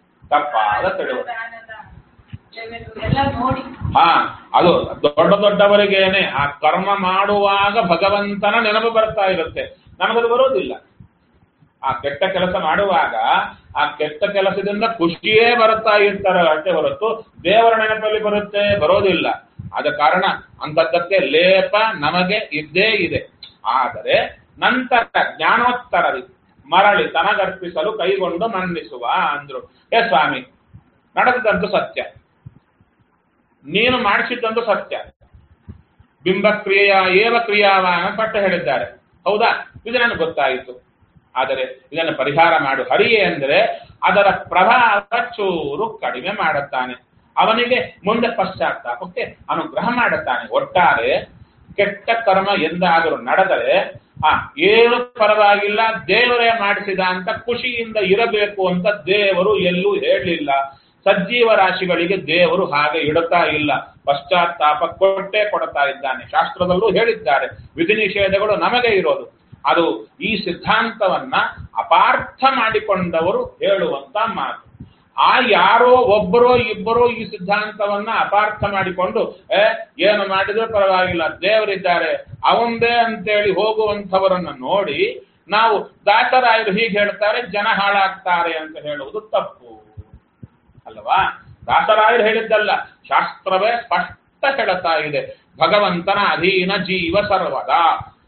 ಅದು ದೊಡ್ಡವರಿಗೇನೆ ಆ ಕರ್ಮ ಮಾಡುವಾಗ ಭಗವಂತನ ನೆನಪು ಬರ್ತಾ ಇರುತ್ತೆ, ನಮಗದು ಬರೋದಿಲ್ಲ. ಆ ಕೆಟ್ಟ ಕೆಲಸ ಮಾಡುವಾಗ ಆ ಕೆಟ್ಟ ಕೆಲಸದಿಂದ ಖುಷಿಯೇ ಬರುತ್ತಾ ಇರ್ತಾರೆ ಅಷ್ಟೇ ಹೊರತು ದೇವರ ನೆನಪಲ್ಲಿ ಬರೋದಿಲ್ಲ. ಆದ ಕಾರಣ ಅಂಥದ್ದಕ್ಕೆ ಲೇಪ ನಮಗೆ ಇದ್ದೇ ಇದೆ. ಆದರೆ ನಂತರ ಜ್ಞಾನೋತ್ತರದಿ ಮರಳಿ ತನಗರ್ಪಿಸಲು ಕೈಗೊಂಡು ಮನ್ನಿಸುವ ಅಂದ್ರು. ಹೇ ಸ್ವಾಮಿ, ನಡೆದಂತೂ ಸತ್ಯ, ನೀನು ಮಾಡಿಸಿದ್ದಂತೂ ಸತ್ಯ. ಬಿಂಬಕ್ರಿಯೆಯ ಏವ ಕ್ರಿಯಾವಾನ ಪಟ್ಟ ಹೇಳಿದ್ದಾರೆ, ಹೌದಾ? ಇದು ನನಗೆ ಗೊತ್ತಾಯಿತು. ಆದರೆ ಇದನ್ನು ಪರಿಹಾರ ಮಾಡು ಹರಿಯೇ ಅಂದರೆ ಅದರ ಪ್ರಭಾವ ಚೂರು ಕಡಿಮೆ ಮಾಡುತ್ತಾನೆ. ಅವನಿಗೆ ಮುಂದೆ ಪಶ್ಚಾತ್ತಾಪಕ್ಕೆ ಅನುಗ್ರಹ ಮಾಡುತ್ತಾನೆ. ಒಟ್ಟಾರೆ ಕೆಟ್ಟ ಕರ್ಮ ಎಂದಾದರೂ ನಡೆದರೆ ಏನು ಪರವಾಗಿಲ್ಲ, ದೇವರೇ ಮಾಡಿಸಿದ ಅಂತ ಖುಷಿಯಿಂದ ಇರಬೇಕು ಅಂತ ದೇವರು ಎಲ್ಲೂ ಹೇಳಲಿಲ್ಲ. ಸಜ್ಜೀವ ರಾಶಿಗಳಿಗೆ ದೇವರು ಹಾಗೆ ಇಡುತ್ತಾ ಇಲ್ಲ, ಪಶ್ಚಾತ್ತಾಪ ಕೊಟ್ಟೇ ಕೊಡ್ತಾ ಇದ್ದಾನೆ. ಶಾಸ್ತ್ರದಲ್ಲೂ ಹೇಳಿದ್ದಾರೆ, ವಿಧಿ ನಿಷೇಧಗಳು ನಮಗೆ ಇರೋದು. ಅದು ಈ ಸಿದ್ಧಾಂತವನ್ನ ಅಪಾರ್ಥ ಮಾಡಿಕೊಂಡವರು ಹೇಳುವಂತ ಮಾತು. ಆ ಯಾರೋ ಒಬ್ಬರೋ ಇಬ್ಬರೋ ಈ ಸಿದ್ಧಾಂತವನ್ನ ಅಪಾರ್ಥ ಮಾಡಿಕೊಂಡು ಏನು ಮಾಡಿದ್ರು ಪರವಾಗಿಲ್ಲ, ದೇವರಿದ್ದಾರೆ ಅವಂದೇ ಅಂತೇಳಿ ಹೋಗುವಂಥವರನ್ನ ನೋಡಿ ನಾವು ದಾಸರಾಯರು ಹೀಗೆ ಹೇಳ್ತಾರೆ, ಜನ ಹಾಳಾಗ್ತಾರೆ ಅಂತ ಹೇಳುವುದು ತಪ್ಪು ಅಲ್ವಾ? ದಾಸರಾಯರು ಹೇಳಿದ್ದಲ್ಲ, ಶಾಸ್ತ್ರವೇ ಸ್ಪಷ್ಟ ಹೇಳ್ತಾ ಇದೆ. ಭಗವಂತನ ಅಧೀನ ಜೀವ ಸರ್ವದಾ.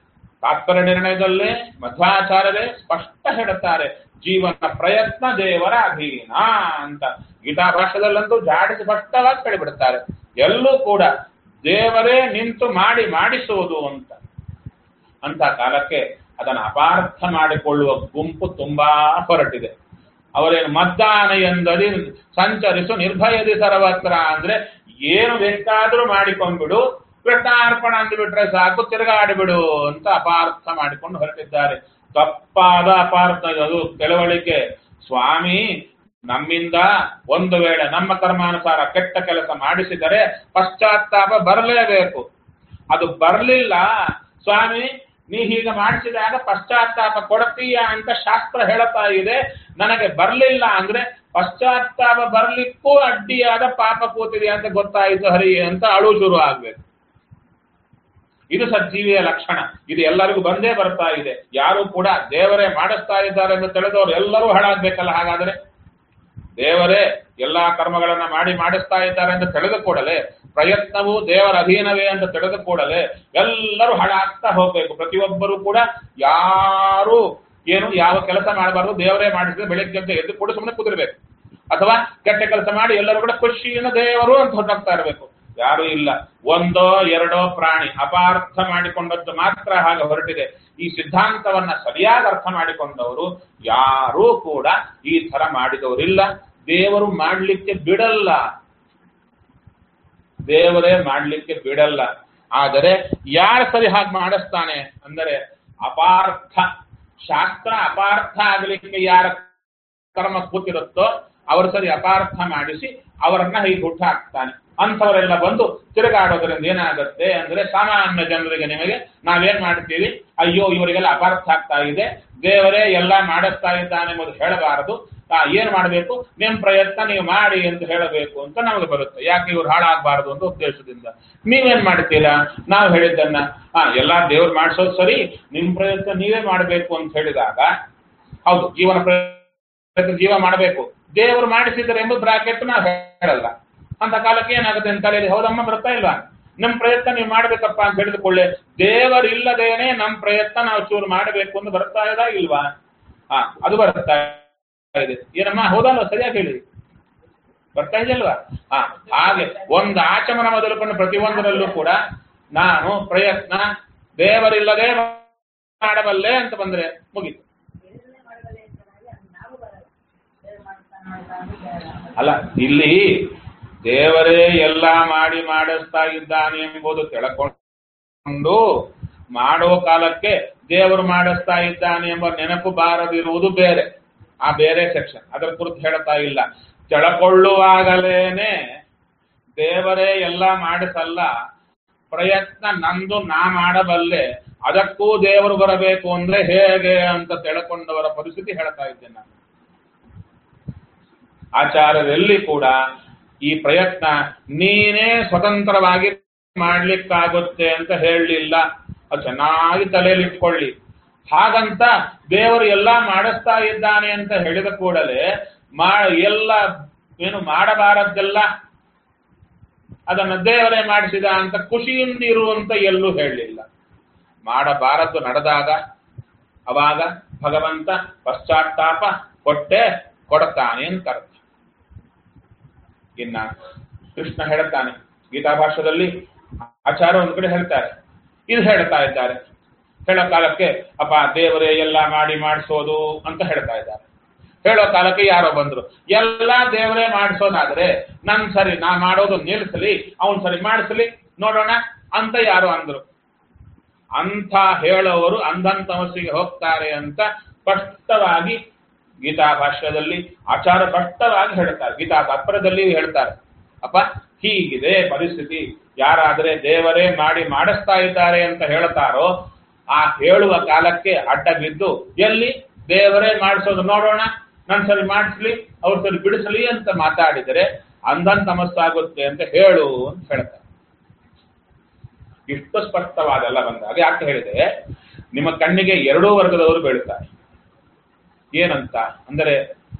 ತಾತ್ಪರ್ಯ ನಿರ್ಣಯದಲ್ಲೇ ಮಧ್ವಾಚಾರ್ಯರೇ ಸ್ಪಷ್ಟ ಹೇಳುತ್ತಾರೆ, ಜೀವನ ಪ್ರಯತ್ನ ದೇವರ ಅಧೀನ ಅಂತ. ಗೀತಾ ಭಾಷೆದಲ್ಲಂತೂ ಜಾಡಿಸಿ ಸ್ಪಷ್ಟವಾಗಿ ಹೇಳಿಬಿಡುತ್ತಾರೆ. ಎಲ್ಲೂ ಕೂಡ ದೇವರೇ ನಿಂತು ಮಾಡಿಸುವುದು ಅಂತ ಕಾಲಕ್ಕೆ ಅದನ್ನು ಅಪಾರ್ಥ ಮಾಡಿಕೊಳ್ಳುವ ಗುಂಪು ತುಂಬಾ ಹೊರಟಿದೆ. ಅವರೇನು ಮದ್ದಾನ ಎಂದದಿ ಸಂಚರಿಸು ನಿರ್ಭಯದಿ ಸರ್ವತ್ರ ಅಂದ್ರೆ ಏನು ಬೇಕಾದರೂ ಮಾಡಿಕೊಂಡ್ಬಿಡು, ಕೃಷ್ಣಾರ್ಪಣ ಅಂದುಬಿಟ್ರೆ ಸಾಕು, ತಿರುಗಾಡಿಬಿಡು ಅಂತ ಅಪಾರ್ಥ ಮಾಡಿಕೊಂಡು ಹೊರಟಿದ್ದಾರೆ. ತಪ್ಪಾದ ಅಪಾರ್ಥ ಅದು ತಿಳುವಳಿಕೆ. ಸ್ವಾಮಿ ನಮ್ಮಿಂದ ಒಂದು ವೇಳೆ ನಮ್ಮ ಕರ್ಮಾನುಸಾರ ಕೆಟ್ಟ ಕೆಲಸ ಮಾಡಿಸಿದರೆ ಪಶ್ಚಾತ್ತಾಪ ಬರಲೇಬೇಕು. ಅದು ಬರಲಿಲ್ಲ, ಸ್ವಾಮಿ ನೀ ಹೀಗೆ ಮಾಡಿಸಿದಾಗ ಪಶ್ಚಾತ್ತಾಪ ಕೊಡ್ತೀಯ ಅಂತ ಶಾಸ್ತ್ರ ಹೇಳುತ್ತಾ ಇದೆ, ನನಗೆ ಬರಲಿಲ್ಲ ಅಂದ್ರೆ ಪಶ್ಚಾತ್ತಾಪ ಬರ್ಲಿಕ್ಕೂ ಅಡ್ಡಿಯಾದ ಪಾಪ ಕೂತಿದೆ ಅಂತ ಗೊತ್ತಾಯಿತು ಹರಿ ಅಂತ ಅಳು ಶುರು ಆಗ್ಬೇಕು. ಇದು ಸಜ್ಜೀವಿಯ ಲಕ್ಷಣ. ಇದು ಎಲ್ಲರಿಗೂ ಬಂದೇ ಬರ್ತಾ ಇದೆ. ಯಾರು ಕೂಡ ದೇವರೇ ಮಾಡಿಸ್ತಾ ಇದ್ದಾರೆ ಎಂದು ತಿಳಿದವರು ಎಲ್ಲರೂ ಹಾಳಾಗ್ಬೇಕಲ್ಲ. ಹಾಗಾದರೆ ದೇವರೇ ಎಲ್ಲಾ ಕರ್ಮಗಳನ್ನ ಮಾಡಿಸ್ತಾ ಇದ್ದಾರೆ ಅಂತ ತಿಳಿದ ಕೂಡಲೇ, ಪ್ರಯತ್ನವು ದೇವರ ಅಧೀನವೇ ಅಂತ ತಿಳಿದ ಕೂಡಲೇ ಎಲ್ಲರೂ ಹಾಳಾಗ್ತಾ ಹೋಗ್ಬೇಕು. ಪ್ರತಿಯೊಬ್ಬರು ಕೂಡ ಯಾರು ಯಾವ ಕೆಲಸ ಮಾಡಬಾರ್ದು, ದೇವರೇ ಮಾಡಿಸಿದ್ರೆ ಬೆಳಿಗ್ಗೆ ಎದ್ದು ಕೂಡ ಸುಮ್ಮನೆ ಕುದಿರ್ಬೇಕು. ಅಥವಾ ಕೆಟ್ಟ ಕೆಲಸ ಮಾಡಿ ಎಲ್ಲರೂ ಕೂಡ ಖುಷಿಯಿಂದ ದೇವರು ಅಂತ ಹೊರಟಾಗ್ತಾ ಇರಬೇಕು. ಯಾರು ಇಲ್ಲ. ಒಂದೋ ಎರಡೋ ಪ್ರಾಣಿ ಅಪಾರ್ಥ ಮಾಡಿಕೊಂಡದ್ದು ಮಾತ್ರ ಹಾಗೆ ಹೊರಟಿದೆ. ಈ ಸಿದ್ಧಾಂತವನ್ನ ಸರಿಯಾಗಿ ಅರ್ಥ ಮಾಡಿಕೊಂಡವರು ಯಾರೂ ಕೂಡ ಈ ತರ ಮಾಡಿದವರಿಲ್ಲ. ದೇವರು ಮಾಡ್ಲಿಕ್ಕೆ ಬಿಡಲ್ಲ, ದೇವರೇ ಮಾಡ್ಲಿಕ್ಕೆ ಬಿಡಲ್ಲ. ಆದರೆ ಯಾರು ಸರಿ ಹಾಗೆ ಮಾಡಿಸ್ತಾನೆ ಅಂದರೆ ಅಪಾರ್ಥ, ಶಾಸ್ತ್ರ ಅಪಾರ್ಥ ಆಗಲಿಕ್ಕೆ ಯಾರ ಕರ್ಮ ಕೂತಿರುತ್ತೋ ಅವರು ಸರಿ ಅಪಾರ್ಥ ಮಾಡಿಸಿ ಅವರನ್ನ ಹೀಗೆ ಹುಟ್ಟು ಹಾಕ್ತಾನೆ. ಅಂಥವರೆಲ್ಲ ಬಂದು ತಿರುಗಾಡೋದ್ರಿಂದ ಏನಾಗುತ್ತೆ ಅಂದ್ರೆ ಸಾಮಾನ್ಯ ಜನರಿಗೆ ನಿಮಗೆ ನಾವೇನ್ ಮಾಡ್ತೀವಿ, ಅಯ್ಯೋ ಇವರಿಗೆಲ್ಲ ಅಪಾರ್ಥ ಆಗ್ತಾ ಇದೆ, ದೇವರೇ ಎಲ್ಲ ಮಾಡಿಸ್ತಾ ಇದ್ದಾನೆ ಎಂಬುದು ಹೇಳಬಾರದು. ಏನ್ ಮಾಡಬೇಕು, ನಿಮ್ ಪ್ರಯತ್ನ ನೀವು ಮಾಡಿ ಅಂತ ಹೇಳಬೇಕು ಅಂತ ನಮಗೆ ಬರುತ್ತೆ. ಯಾಕೆ ಇವ್ರು ಹಾಳಾಗಬಾರದು ಅಂತ ಉದ್ದೇಶದಿಂದ. ನೀವೇನ್ ಮಾಡ್ತೀರಾ, ನಾವು ಹೇಳಿದ್ದನ್ನ ಎಲ್ಲಾ ದೇವ್ರು ಮಾಡಿಸೋದು ಸರಿ, ನಿಮ್ ಪ್ರಯತ್ನ ನೀವೇ ಮಾಡಬೇಕು ಅಂತ ಹೇಳಿದಾಗ ಹೌದು, ಜೀವನ ಪ್ರಯತ್ನ ಜೀವ ಮಾಡಬೇಕು, ದೇವರು ಮಾಡಿಸಿದರೆ ಎಂಬುದು ಬ್ರಾಕೆಟ್ ನಾವು ಹೇಳಲ್ಲ. ಅಂತ ಕಾಲಕ್ಕೆ ಏನಾಗುತ್ತೆ ಅಂತ ಹೇಳಿ, ಹೌದಮ್ಮ ಬರ್ತಾ ಇಲ್ವಾ, ನಮ್ ಪ್ರಯತ್ನ ನೀವು ಮಾಡ್ಬೇಕಪ್ಪ ಅಂತ ಹೇಳಿದುಕೊಳ್ಳೆ, ದೇವರಿಲ್ಲದೇನೆ ನಮ್ ಪ್ರಯತ್ನ ನಾವು ಚೂರು ಮಾಡಬೇಕು ಅಂತ ಬರ್ತಾ ಇದ ಇಲ್ವಾ? ಅದು ಬರ್ತಾ ಇದೆ. ಏನಮ್ಮ ಹೌದಲ್ವ, ಸರಿಯಾಗಿ ಹೇಳಿ, ಬರ್ತಾ ಇದೆಯಲ್ವಾ? ಹಾಗೆ ಒಂದು ಆಚಮನ ಮೊದಲುಕೊಂಡು ಪ್ರತಿಯೊಂದರಲ್ಲೂ ಕೂಡ ನಾನು ಪ್ರಯತ್ನ ದೇವರಿಲ್ಲದೆ ಮಾಡಬಲ್ಲೆ ಅಂತ ಬಂದ್ರೆ ಮುಗಿತು. ಅಲ್ಲ, ಇಲ್ಲಿ ದೇವರೇ ಎಲ್ಲ ಮಾಡಿಸ್ತಾ ಇದ್ದಾನೆ ಎಂಬುದು ತಿಳ್ಕೊಂಡು ಮಾಡೋ ಕಾಲಕ್ಕೆ ದೇವರು ಮಾಡಿಸ್ತಾ ಇದ್ದಾನೆ ಎಂಬ ನೆನಪು ಬಾರದಿರುವುದು ಬೇರೆ, ಆ ಬೇರೆ ಸೆಕ್ಷನ್. ಅದರ ಕುರಿತು ಹೇಳ್ತಾ ಇಲ್ಲ. ತಿಳ್ಕೊಳ್ಳುವಾಗಲೇನೆ ದೇವರೇ ಎಲ್ಲ ಮಾಡಿಸಲ್ಲ, ಪ್ರಯತ್ನ ನಂದು ನಾ ಮಾಡಬಲ್ಲೆ, ಅದಕ್ಕೂ ದೇವರು ಬರಬೇಕು ಅಂದ್ರೆ ಹೇಗೆ ಅಂತ ತಿಳ್ಕೊಂಡವರ ಪರಿಸ್ಥಿತಿ ಹೇಳ್ತಾ ಇದ್ದೇನೆ ನಾನು. ಆಚಾರ್ಯರೆಲ್ಲಿ ಕೂಡ ಈ ಪ್ರಯತ್ನ ನೀನೇ ಸ್ವತಂತ್ರವಾಗಿ ಮಾಡ್ಲಿಕ್ಕಾಗುತ್ತೆ ಅಂತ ಹೇಳಲಿಲ್ಲ. ಅದು ಚೆನ್ನಾಗಿ ತಲೆಯಲ್ಲಿ ಇಟ್ಕೊಳ್ಳಿ. ಹಾಗಂತ ದೇವರು ಎಲ್ಲ ಮಾಡಿಸ್ತಾ ಇದ್ದಾನೆ ಅಂತ ಹೇಳಿದ ಕೂಡಲೇ ಎಲ್ಲ ಏನು ಮಾಡಬಾರದ್ದೆಲ್ಲ ಅದನ್ನ ದೇವರೇ ಮಾಡಿಸಿದ ಅಂತ ಖುಷಿಯಿಂದ ಇರುವಂತ ಎಲ್ಲೂ ಹೇಳಲಿಲ್ಲ. ಮಾಡಬಾರದ್ದು ನಡೆದಾಗ ಅವಾಗ ಭಗವಂತ ಪಶ್ಚಾತ್ತಾಪ ಕೊಡ್ತಾನೆ ಅಂತ ಅರ್ಥ. ಇನ್ನ ಕೃಷ್ಣ ಹೇಳ್ತಾನೆ ಗೀತಾ ಭಾಷೆಯಲ್ಲಿ, ಆಚಾರ್ಯ ಒಂದು ಕಡೆ ಹೇಳ್ತಾರೆ, ಇದು ಹೇಳ್ತಾ ಇದ್ದಾರೆ. ಹೇಳೋ ಕಾಲಕ್ಕೆ ಅಪ್ಪ ದೇವರೇ ಎಲ್ಲ ಮಾಡಿಸೋದು ಅಂತ ಹೇಳ್ತಾ ಇದ್ದಾರೆ. ಹೇಳೋ ಕಾಲಕ್ಕೆ ಯಾರೋ ಬಂದ್ರು, ಎಲ್ಲ ದೇವರೇ ಮಾಡಿಸೋದಾದ್ರೆ ನನ್ ಸರಿ ನಾ ಮಾಡೋದು ನಿಲ್ಲಿಸಲಿ, ಅವನ್ ಸರಿ ಮಾಡಿಸಲಿ ನೋಡೋಣ ಅಂತ ಯಾರೋ ಅಂದ್ರು. ಅಂಥ ಹೇಳೋವರು ಅಂಧನ್ ತಮಸ್ಸಿಗೆ ಹೋಗ್ತಾರೆ ಅಂತ ಸ್ಪಷ್ಟವಾಗಿ ಗೀತಾ ಭಾಷ್ಯದಲ್ಲಿ ಆಚಾರ್ಯ ಸ್ಪಷ್ಟವಾಗಿ ಹೇಳ್ತಾರೆ. ಗೀತಾ ತಾತ್ಪರ್ಯದಲ್ಲಿ ಹೇಳ್ತಾರೆ, ಅಪ್ಪ ಹೀಗಿದೆ ಪರಿಸ್ಥಿತಿ. ಯಾರಾದ್ರೆ ದೇವರೇ ಮಾಡಿಸ್ತಾ ಇದ್ದಾರೆ ಅಂತ ಹೇಳ್ತಾರೋ ಆ ಹೇಳುವ ಕಾಲಕ್ಕೆ ಅಡ್ಡ ಬಿದ್ದು ಎಲ್ಲಿ ದೇವರೇ ಮಾಡಿಸೋದು ನೋಡೋಣ, ನನ್ ಸರಿ ಮಾಡಿಸ್ಲಿ ಅವ್ರ ಸರಿ ಬಿಡಿಸಲಿ ಅಂತ ಮಾತಾಡಿದರೆ ಅಂಧನ್ ತಮಸ್ಸಾಗುತ್ತೆ ಅಂತ ಹೇಳು ಅಂತ ಹೇಳ್ತಾರೆ. ಇಷ್ಟು ಸ್ಪಷ್ಟವಾದೆಲ್ಲ ಬಂದಾಗ ಯಾಕೆ ಹೇಳಿದೆ, ನಿಮ್ಮ ಕಣ್ಣಿಗೆ ಎರಡೂ ವರ್ಗದವರು ಬೀಳ್ತಾರೆ. ಏನಂತ ಅಂದರೆ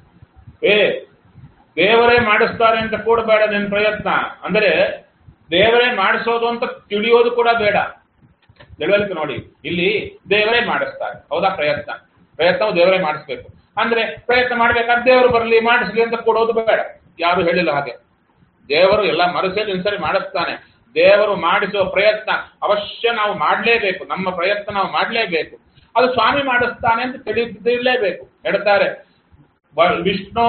ದೇವರೇ ಮಾಡಿಸ್ತಾರೆ ಅಂತ ಕೂಡ ಬೇಡ ನಿನ್ನ ಪ್ರಯತ್ನ, ಅಂದರೆ ದೇವರೇ ಮಾಡಿಸೋದು ಅಂತ ತಿಳಿಯೋದು ಕೂಡ ಬೇಡ. ತಿಳುವಳಿಕೆ ನೋಡಿ, ಇಲ್ಲಿ ದೇವರೇ ಮಾಡಿಸ್ತಾರೆ, ಹೌದಾ? ಪ್ರಯತ್ನವು ದೇವರೇ ಮಾಡಿಸ್ಬೇಕು. ಅಂದ್ರೆ ಪ್ರಯತ್ನ ಮಾಡ್ಬೇಕಾದ್ರೆ ದೇವರು ಬರಲಿ ಮಾಡಿಸ್ಲಿ ಅಂತ ಕೊಡೋದು ಬೇಡ, ಯಾರು ಹೇಳಿಲ್ಲ ಹಾಗೆ. ದೇವರು ಎಲ್ಲ ಮನಸ್ಸಲ್ಲಿ ಒಂದ್ಸರಿ ಮಾಡಿಸ್ತಾನೆ. ದೇವರು ಮಾಡಿಸುವ ಪ್ರಯತ್ನ ಅವಶ್ಯ ನಾವು ಮಾಡಲೇಬೇಕು, ನಮ್ಮ ಪ್ರಯತ್ನ ನಾವು ಮಾಡಲೇಬೇಕು. ಅದು ಸ್ವಾಮಿ ಮಾಡಿಸ್ತಾನೆ ಅಂತ ತಿಳಿದಿರಲೇಬೇಕು. ಹೇಳ್ತಾರೆ, ವಿಷ್ಣೋ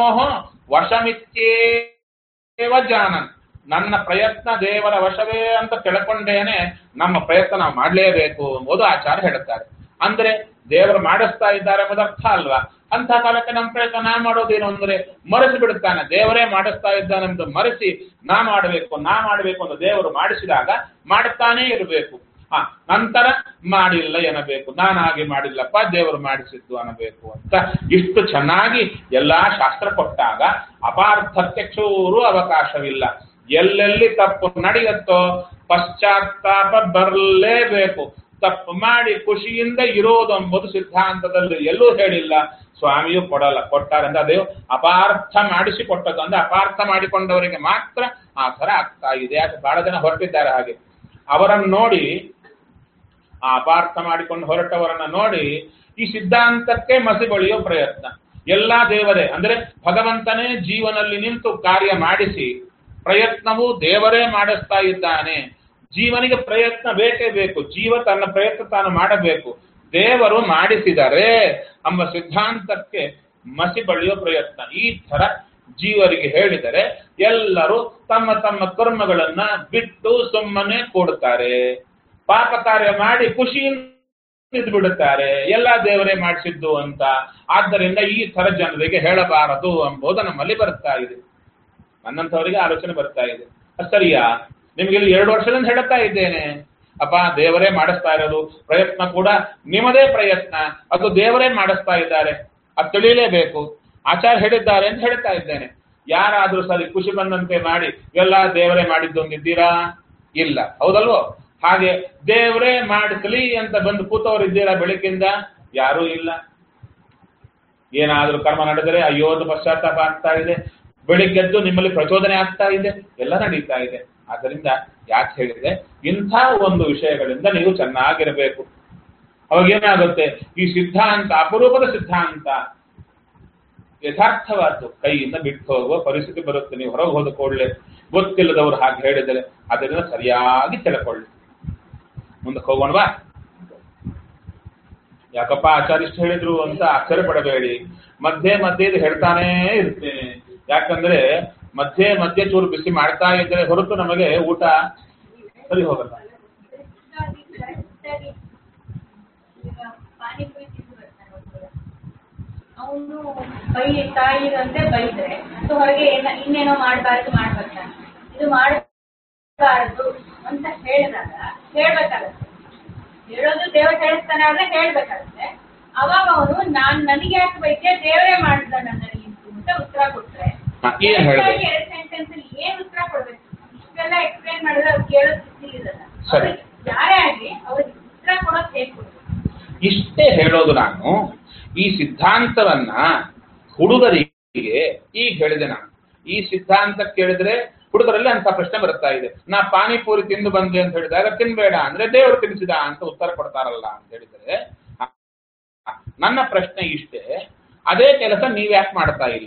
ವಶಮಿತ್ಯೇವ ಜಾನನ್, ನನ್ನ ಪ್ರಯತ್ನ ದೇವರ ವಶವೇ ಅಂತ ತಿಳ್ಕೊಂಡೇನೆ ನಮ್ಮ ಪ್ರಯತ್ನ ನಾವು ಮಾಡಲೇಬೇಕು ಎಂಬುದು ಆಚಾರ್ಯ ಹೇಳುತ್ತಾರೆ. ಅಂದ್ರೆ ದೇವರು ಮಾಡಿಸ್ತಾ ಇದ್ದಾರೆ ಎಂಬುದು ಅರ್ಥ ಅಲ್ವಾ? ಅಂತ ಕಾಲಕ್ಕೆ ನಮ್ಮ ಪ್ರಯತ್ನ ನಾ ಮಾಡೋದೇನು ಅಂದ್ರೆ ಮರೆಸಿ ಬಿಡುತ್ತಾನೆ. ದೇವರೇ ಮಾಡಿಸ್ತಾ ಇದ್ದಾನೆ ಅಂತ ಮರೆಸಿ ನಾ ಮಾಡಬೇಕು ಅಂತ ದೇವರು ಮಾಡಿಸಿದಾಗ ಮಾಡುತ್ತಾನೇ ಇರಬೇಕು. ನಂತರ ಮಾಡಿಲ್ಲ ಎನ್ನಬೇಕು, ನಾನಾಗಿ ಮಾಡಿಲ್ಲಪ್ಪ ದೇವರು ಮಾಡಿಸಿದ್ದು ಅನ್ನಬೇಕು ಅಂತ ಇಷ್ಟು ಚೆನ್ನಾಗಿ ಎಲ್ಲಾ ಶಾಸ್ತ್ರ ಕೊಟ್ಟಾಗ ಅಪಾರ್ಥಕ್ಕೆ ಚೂರು ಅವಕಾಶವಿಲ್ಲ. ಎಲ್ಲೆಲ್ಲಿ ತಪ್ಪು ನಡೆಯುತ್ತೋ ಪಶ್ಚಾತ್ತಾಪ ಬರಲೇಬೇಕು. ತಪ್ಪು ಮಾಡಿ ಖುಷಿಯಿಂದ ಇರೋದು ಎಂಬುದು ಸಿದ್ಧಾಂತದಲ್ಲಿ ಎಲ್ಲೂ ಹೇಳಿಲ್ಲ, ಸ್ವಾಮಿಯು ಕೊಟ್ಟಾರೆ ಅಂದ್ರೆ ಅದೇ ಅಪಾರ್ಥ ಮಾಡಿಸಿ ಕೊಟ್ಟದ್ದು. ಅಂದ್ರೆ ಅಪಾರ್ಥ ಮಾಡಿಕೊಂಡವರಿಗೆ ಮಾತ್ರ ಆ ಥರ ಆಗ್ತಾ ಇದೆ. ಯಾಕೆ ಬಹಳ ಜನ ಹೊರಟಿದ್ದಾರೆ ಹಾಗೆ. ಅವರನ್ನು ನೋಡಿ, ಆ ಅಪಾರ್ಥ ಮಾಡಿಕೊಂಡು ಹೊರಟವರನ್ನ ನೋಡಿ ಈ ಸಿದ್ಧಾಂತಕ್ಕೆ ಮಸಿ ಬಳಿಯೋ ಪ್ರಯತ್ನ. ಎಲ್ಲಾ ದೇವರೇ ಅಂದ್ರೆ ಭಗವಂತನೇ ಜೀವನಲ್ಲಿ ನಿಂತು ಕಾರ್ಯ ಮಾಡಿಸಿ ಪ್ರಯತ್ನವೂ ದೇವರೇ ಮಾಡಿಸ್ತಾ ಇದ್ದಾನೆ. ಜೀವನಿಗೆ ಪ್ರಯತ್ನ ಬೇಕೇ ಬೇಕು, ಜೀವ ತನ್ನ ಪ್ರಯತ್ನ ತಾನು ಮಾಡಬೇಕು. ದೇವರು ಮಾಡಿಸಿದರೆ ಎಂಬ ಸಿದ್ಧಾಂತಕ್ಕೆ ಮಸಿ ಬಳಿಯೋ ಪ್ರಯತ್ನ. ಈ ತರ ಜೀವರಿಗೆ ಹೇಳಿದರೆ ಎಲ್ಲರೂ ತಮ್ಮ ತಮ್ಮ ಕರ್ಮಗಳನ್ನ ಬಿಟ್ಟು ಸುಮ್ಮನೆ ಕೊಡ್ತಾರೆ, ಪಾಪ ಕಾರ್ಯ ಮಾಡಿ ಖುಷಿಯಿಂದ ಬಿಡುತ್ತಾರೆ, ಎಲ್ಲ ದೇವರೇ ಮಾಡಿಸಿದ್ದು ಅಂತ. ಆದ್ದರಿಂದ ಈ ತರ ಜನರಿಗೆ ಹೇಳಬಾರದು ಎಂಬುದು ನಮ್ಮಲ್ಲಿ ಬರ್ತಾ ಇದೆ. ನನ್ನಂಥವರಿಗೆ ಆಲೋಚನೆ ಬರ್ತಾ ಇದೆ. ಸರಿಯಾ? ನಿಮ್ಗೆ ಇಲ್ಲಿ 2 ವರ್ಷದಿಂದ ಹೇಳುತ್ತಾ ಇದ್ದೇನೆ, ಅಪ್ಪ ದೇವರೇ ಮಾಡಿಸ್ತಾ ಇರೋದು, ಪ್ರಯತ್ನ ಕೂಡ ನಿಮ್ಮದೇ ಪ್ರಯತ್ನ, ಅದು ದೇವರೇ ಮಾಡಿಸ್ತಾ ಇದ್ದಾರೆ, ಅದು ತಿಳಿಯಲೇಬೇಕು. ಆಚಾರ್ಯ ಹೇಳಿದ್ದಾರೆ ಅಂತ ಹೇಳ್ತಾ ಇದ್ದೇನೆ. ಯಾರಾದ್ರೂ ಸರಿ ಖುಷಿ ಬಂದಂತೆ ಮಾಡಿ ಎಲ್ಲ ದೇವರೇ ಮಾಡಿದ್ದು ಅಂದಿದ್ದೀರಾ? ಇಲ್ಲ, ಹೌದಲ್ವೋ? ಹಾಗೆ ದೇವರೇ ಮಾಡಿಸಲಿ ಅಂತ ಬಂದು ಕೂತವರಿದ್ದೀರಾ ಬೆಳಕಿಂದ? ಯಾರೂ ಇಲ್ಲ. ಏನಾದ್ರೂ ಕರ್ಮ ನಡೆದರೆ ಅಯ್ಯೋದು ಪಶ್ಚಾತ್ತಾಪ ಆಗ್ತಾ ಇದೆ, ಬೆಳಿಗ್ಗೆದ್ದು ನಿಮ್ಮಲ್ಲಿ ಪ್ರಚೋದನೆ ಆಗ್ತಾ ಇದೆ, ಎಲ್ಲ ನಡೀತಾ ಇದೆ. ಆದ್ದರಿಂದ ಯಾಕೆ ಹೇಳಿದೆ, ಇಂಥ ಒಂದು ವಿಷಯಗಳಿಂದ ನೀವು ಚೆನ್ನಾಗಿರಬೇಕು. ಅವಾಗೇನಾಗುತ್ತೆ, ಈ ಸಿದ್ಧಾಂತ ಅಪರೂಪದ ಸಿದ್ಧಾಂತ ಯಥಾರ್ಥವಾದ್ದು ಕೈಯಿಂದ ಬಿಟ್ಟು ಹೋಗುವ ಪರಿಸ್ಥಿತಿ ಬರುತ್ತೆ. ನೀವು ಹೊರಗೆ ಹೋದ ಕೂಡಲೇ ಗೊತ್ತಿಲ್ಲದವರು ಹಾಗೆ ಹೇಳಿದರೆ ಅದರಿಂದ ಸರಿಯಾಗಿ ತಿಳ್ಕೊಳ್ಳಿ. ಮುಂದಕ್ಕೆ ಹೋಗೋಣವಾ? ಯಾಕಪ್ಪ ಆಚಾರ್ಯಿಷ್ಟು ಹೇಳಿದ್ರು ಅಂತ ಆಶ್ಚರ್ಯ ಪಡಬೇಡಿ. ಮಧ್ಯೆ ಇದು ಹೇಳ್ತಾನೇ ಇರ್ತೇನೆ. ಯಾಕಂದ್ರೆ ಮಧ್ಯೆ ಚೂರು ಬಿಸಿ ಮಾಡ್ತಾ ಇದ್ರೆ ಹೊರತು ನಮಗೆ ಊಟ ಸರಿ ಹೋಗಲ್ಲ. ಅವನು ತಾಯಿರಂತೆ ಬೈದ್ರೆ ಹೊರಗೆ ಇನ್ನೇನೋ ಮಾಡ್ಬಾರ್ದು ಇದು ಮಾಡಬಾರದು ಅಂತ ಹೇಳಿದಾಗ ಹೇಳ್ಬೇಕಾಗತ್ತೆ. ಹೇಳೋದು ದೇವರು ಹೇಳಿಸ್ತಾನೆ ಆದ್ರೆ ಹೇಳ್ಬೇಕಾಗತ್ತೆ. ಅವಾಗ ಅವನು ನನಗೆ ಯಾಕೆ ಬೈತೆ, ದೇವರೇ ಮಾಡಿದ ನನಗೆ ಅಂತ ಉತ್ತರ ಕೊಟ್ರೆ ಸೆಂಟೆನ್ಸ್ ಅಲ್ಲಿ ಏನ್ ಉತ್ತರ ಕೊಡ್ಬೇಕು? ಇಷ್ಟೆಲ್ಲ ಎಕ್ಸ್ಪ್ಲೈನ್ ಮಾಡಿದ್ರೆ ಅವ್ರು ಕೇಳೋ ಸ್ಥಿತಿ ಇರಲ್ಲ. ಯಾರೇ ಆಗ್ಲಿ ಅವ್ರಿಗೆ ಉತ್ತರ ಕೊಡೋದು ಹೇಗೆ ಕೊಡ್ಬೇಕು? ಇಷ್ಟೇ ಹೇಳೋದು ನಾನು. ಈ ಸಿದ್ಧಾಂತವನ್ನ ಹುಡುಗರಿಗೆ ಈಗ ಹೇಳಿದೆ ನಾನು. ಈ ಸಿದ್ಧಾಂತ ಕೇಳಿದ್ರೆ ಹುಡುಗರಲ್ಲಿ ಅಂತ ಪ್ರಶ್ನೆ ಬರ್ತಾ ಇದೆ. ನಾ ಪಾನಿಪುರಿ ತಿಂದು ಬಂದೆ ಅಂತ ಹೇಳಿದಾಗ ತಿನ್ಬೇಡ ಅಂದ್ರೆ ದೇವರು ತಿನ್ನಿಸಿದ ಅಂತ ಉತ್ತರ ಕೊಡ್ತಾರಲ್ಲ ಅಂತ ಹೇಳಿದರೆ, ನನ್ನ ಪ್ರಶ್ನೆ ಇಷ್ಟೇ, ಅದೇ ಕೆಲಸ ನೀವ್ಯಾಕೆ ಮಾಡ್ತಾ ಇಲ್ಲ?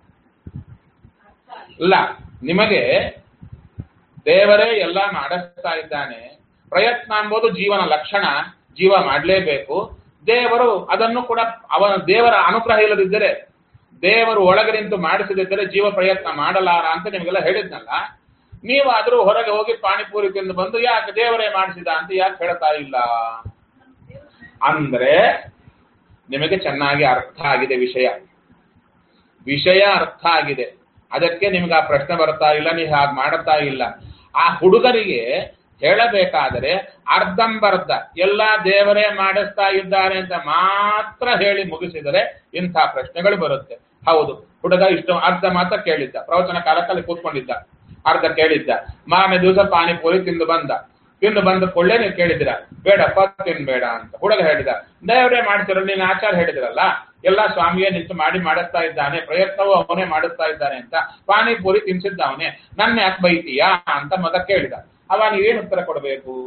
ಇಲ್ಲ, ನಿಮಗೆ ದೇವರೇ ಎಲ್ಲ ಮಾಡಿಸ್ತಾ ಇದ್ದಾನೆ. ಪ್ರಯತ್ನ ಎಂಬುದು ಜೀವನ ಲಕ್ಷಣ, ಜೀವ ಮಾಡಲೇಬೇಕು. ದೇವರು ಅದನ್ನು ಕೂಡ ದೇವರ ಅನುಗ್ರಹ ಇಲ್ಲದಿದ್ದರೆ, ದೇವರು ಒಳಗೆ ನಿಂತು ಮಾಡಿಸದಿದ್ದರೆ ಜೀವ ಪ್ರಯತ್ನ ಮಾಡಲಾರ ಅಂತ ನಿಮಗೆಲ್ಲ ಹೇಳಿದ್ನಲ್ಲ. ನೀವಾದ್ರೂ ಹೊರಗೆ ಹೋಗಿ ಪಾನಿಪುರಿ ತಿಂದು ಬಂದು ಯಾಕೆ ದೇವರೇ ಮಾಡಿಸಿದ ಅಂತ ಯಾಕೆ ಹೇಳ್ತಾ ಇಲ್ಲ ಅಂದ್ರೆ, ನಿಮಗೆ ಚೆನ್ನಾಗಿ ಅರ್ಥ ಆಗಿದೆ ವಿಷಯ ಅರ್ಥ ಆಗಿದೆ. ಅದಕ್ಕೆ ನಿಮ್ಗೆ ಆ ಪ್ರಶ್ನೆ ಬರ್ತಾ ಇಲ್ಲ, ನೀವು ಹಾಗೆ ಮಾಡುತ್ತಾ ಇಲ್ಲ. ಆ ಹುಡುಗರಿಗೆ ಹೇಳಬೇಕಾದರೆ ಅರ್ಧಂಬರ್ಧ ಎಲ್ಲ ದೇವರೇ ಮಾಡಿಸ್ತಾ ಇದ್ದಾರೆ ಅಂತ ಮಾತ್ರ ಹೇಳಿ ಮುಗಿಸಿದರೆ ಇಂಥ ಪ್ರಶ್ನೆಗಳು ಬರುತ್ತೆ. ಹೌದು, ಹುಡುಗ ಇಷ್ಟು ಅರ್ಧ ಮಾತ್ರ ಕೇಳಿದ್ದ, ಪ್ರವಚನ ಕಾಲಕ್ಕಲ್ಲಿ ಕೂತ್ಕೊಂಡಿದ್ದ, ಅರ್ಧ ಕೇಳಿದ್ದ. ಮಾರನೇ ದಿವಸ ಪಾನಿಪುರಿ ತಿಂದು ಬಂದ ಕೊಳ್ಳೆ ನೀವು ಕೇಳಿದಿರ ಬೇಡಪ್ಪ ತಿನ್ಬೇಡ ಅಂತ. ಹುಡುಗ ಹೇಳಿದ, ದೇವರೇ ಮಾಡ್ತಿರಲ್ಲ, ನೀನು ಆಚಾರ ಹೇಳಿದಿರಲ್ಲ, ಎಲ್ಲ ಸ್ವಾಮಿಯೇ ನಿಂತು ಮಾಡಿಸ್ತಾ ಇದ್ದಾನೆ, ಪ್ರಯತ್ನವೂ ಅವನೇ ಮಾಡಿಸ್ತಾ ಇದ್ದಾನೆ ಅಂತ ಪಾನಿಪುರಿ ತಿನ್ಸಿದ್ದ ಅವನೇ, ನನ್ನ ಯಾಕೆ ಬೈತೀಯಾ ಅಂತ ಮಗ ಕೇಳಿದ. ಅವ ನೀವೇನು ಉತ್ತರ ಕೊಡಬೇಕು?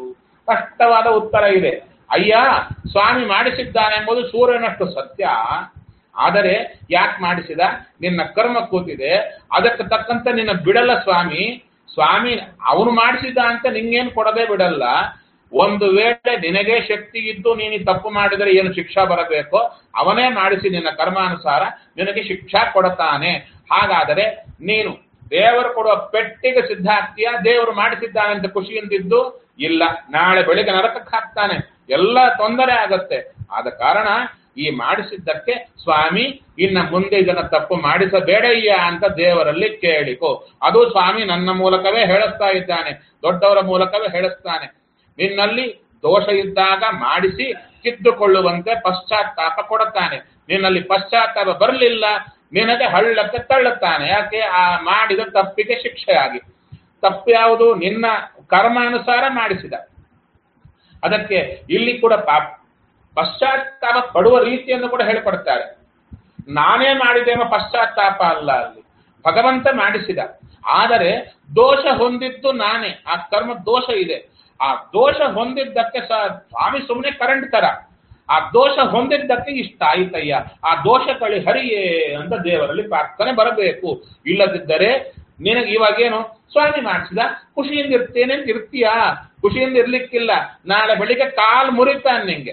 ಸ್ಪಷ್ಟವಾದ ಉತ್ತರ ಇದೆ. ಅಯ್ಯ, ಸ್ವಾಮಿ ಮಾಡಿಸಿದ್ದಾನೆ ಎಂಬುದು ಸೂರ್ಯನಷ್ಟು ಸತ್ಯ. ಆದರೆ ಯಾಕೆ ಮಾಡಿಸಿದ? ನಿನ್ನ ಕರ್ಮ ಕೂತಿದೆ, ಅದಕ್ಕೆ ತಕ್ಕಂತೆ ನಿನ್ನ ಬಿಡಲ್ಲ ಸ್ವಾಮಿ. ಸ್ವಾಮಿ ಅವನು ಮಾಡಿಸಿದ ಅಂತ ನಿಂಗೇನು ಕೊಡದೆ ಬಿಡಲ್ಲ. ಒಂದು ವೇಳೆ ನಿನಗೆ ಶಕ್ತಿ ಇದ್ದು ನೀನು ತಪ್ಪು ಮಾಡಿದರೆ ಏನು ಶಿಕ್ಷಾ ಬರಬೇಕೋ ಅವನೇ ಮಾಡಿಸಿ ನಿನ್ನ ಕರ್ಮಾನುಸಾರ ನಿನಗೆ ಶಿಕ್ಷಾ ಕೊಡುತ್ತಾನೆ. ಹಾಗಾದರೆ ನೀನು ದೇವರು ಕೊಡುವ ಪೆಟ್ಟಿಗೆ ಸಿದ್ಧ ಆಗ್ತೀಯಾ? ದೇವರು ಮಾಡಿಸಿದ್ದಾನೆ ಅಂತ ಖುಷಿಯಿಂದಿದ್ದು ಇಲ್ಲ, ನಾಳೆ ಬೆಳಿಗ್ಗೆ ನರಕಕ್ಕೆ ಹಾಕ್ತಾನೆ, ಎಲ್ಲ ತೊಂದರೆ ಆಗತ್ತೆ. ಆದ ಕಾರಣ ಈ ಮಾಡಿಸಿದ್ದಕ್ಕೆ ಸ್ವಾಮಿ ಇನ್ನ ಮುಂದೆ ಇದನ್ನ ತಪ್ಪು ಮಾಡಿಸಬೇಡಯ್ಯ ಅಂತ ದೇವರಲ್ಲಿ ಕೇಳಿಕೋ. ಅದು ಸ್ವಾಮಿ ನನ್ನ ಮೂಲಕವೇ ಹೇಳಿಸ್ತಾ ಇದ್ದಾನೆ, ದೊಡ್ಡವರ ಮೂಲಕವೇ ಹೇಳಿಸ್ತಾನೆ. ನಿನ್ನಲ್ಲಿ ದೋಷ ಇದ್ದಾಗ ಮಾಡಿಸಿ ಕಿತ್ತುಕೊಳ್ಳುವಂತೆ ಪಶ್ಚಾತ್ತಾಪ ಕೊಡುತ್ತಾನೆ. ನಿನ್ನಲ್ಲಿ ಪಶ್ಚಾತ್ತಾಪ ಬರಲಿಲ್ಲ, ನಿನಗೆ ಹಳ್ಳಕ್ಕೆ ತಳ್ಳುತ್ತಾನೆ. ಯಾಕೆ? ಆ ಮಾಡಿದ ತಪ್ಪಿಗೆ ಶಿಕ್ಷೆಯಾಗಿ. ತಪ್ಪು ಯಾವುದು? ನಿನ್ನ ಕರ್ಮಾನುಸಾರ ಮಾಡಿಸಿದ. ಅದಕ್ಕೆ ಇಲ್ಲಿ ಕೂಡ ಪಶ್ಚಾತ್ತಾಪ ಪಡುವ ರೀತಿಯನ್ನು ಕೂಡ ಹೇಳಿಕೊಡ್ತಾರೆ. ನಾನೇ ಮಾಡಿದೆ ಎಂಬ ಪಶ್ಚಾತ್ತಾಪ ಅಲ್ಲ, ಅಲ್ಲಿ ಭಗವಂತ ಮಾಡಿಸಿದ. ಆದರೆ ದೋಷ ಹೊಂದಿದ್ದು ನಾನೇ, ಆ ಕರ್ಮ ದೋಷ ಇದೆ. ಆ ದೋಷ ಹೊಂದಿದ್ದಕ್ಕೆ ಸ್ವಾಮಿ ಸುಮ್ಮನೆ ಕರೆಂಟ್ ತರ, ಆ ದೋಷ ಹೊಂದಿದ್ದಕ್ಕೆ ಇಷ್ಟ ಆಯ್ತಯ್ಯ, ಆ ದೋಷ ಕಳಿ ಹರಿಯೇ ಅಂತ ದೇವರಲ್ಲಿ ಪ್ರಾರ್ಥನೆ ಬರಬೇಕು. ಇಲ್ಲದಿದ್ದರೆ ನಿನಗೆ ಇವಾಗೇನು ಸ್ವಾಮಿ ಮಾಡಿಸಿದ ಖುಷಿಯಿಂದ ಇರ್ತೇನೆ ಅಂತ ಇರ್ತೀಯಾ? ಖುಷಿಯಿಂದ ಇರ್ಲಿಕ್ಕಿಲ್ಲ. ನಾಳೆ ಬೆಳಿಗ್ಗೆ ಕಾಲು ಮುರಿತಾನೆ ನಿಂಗೆ.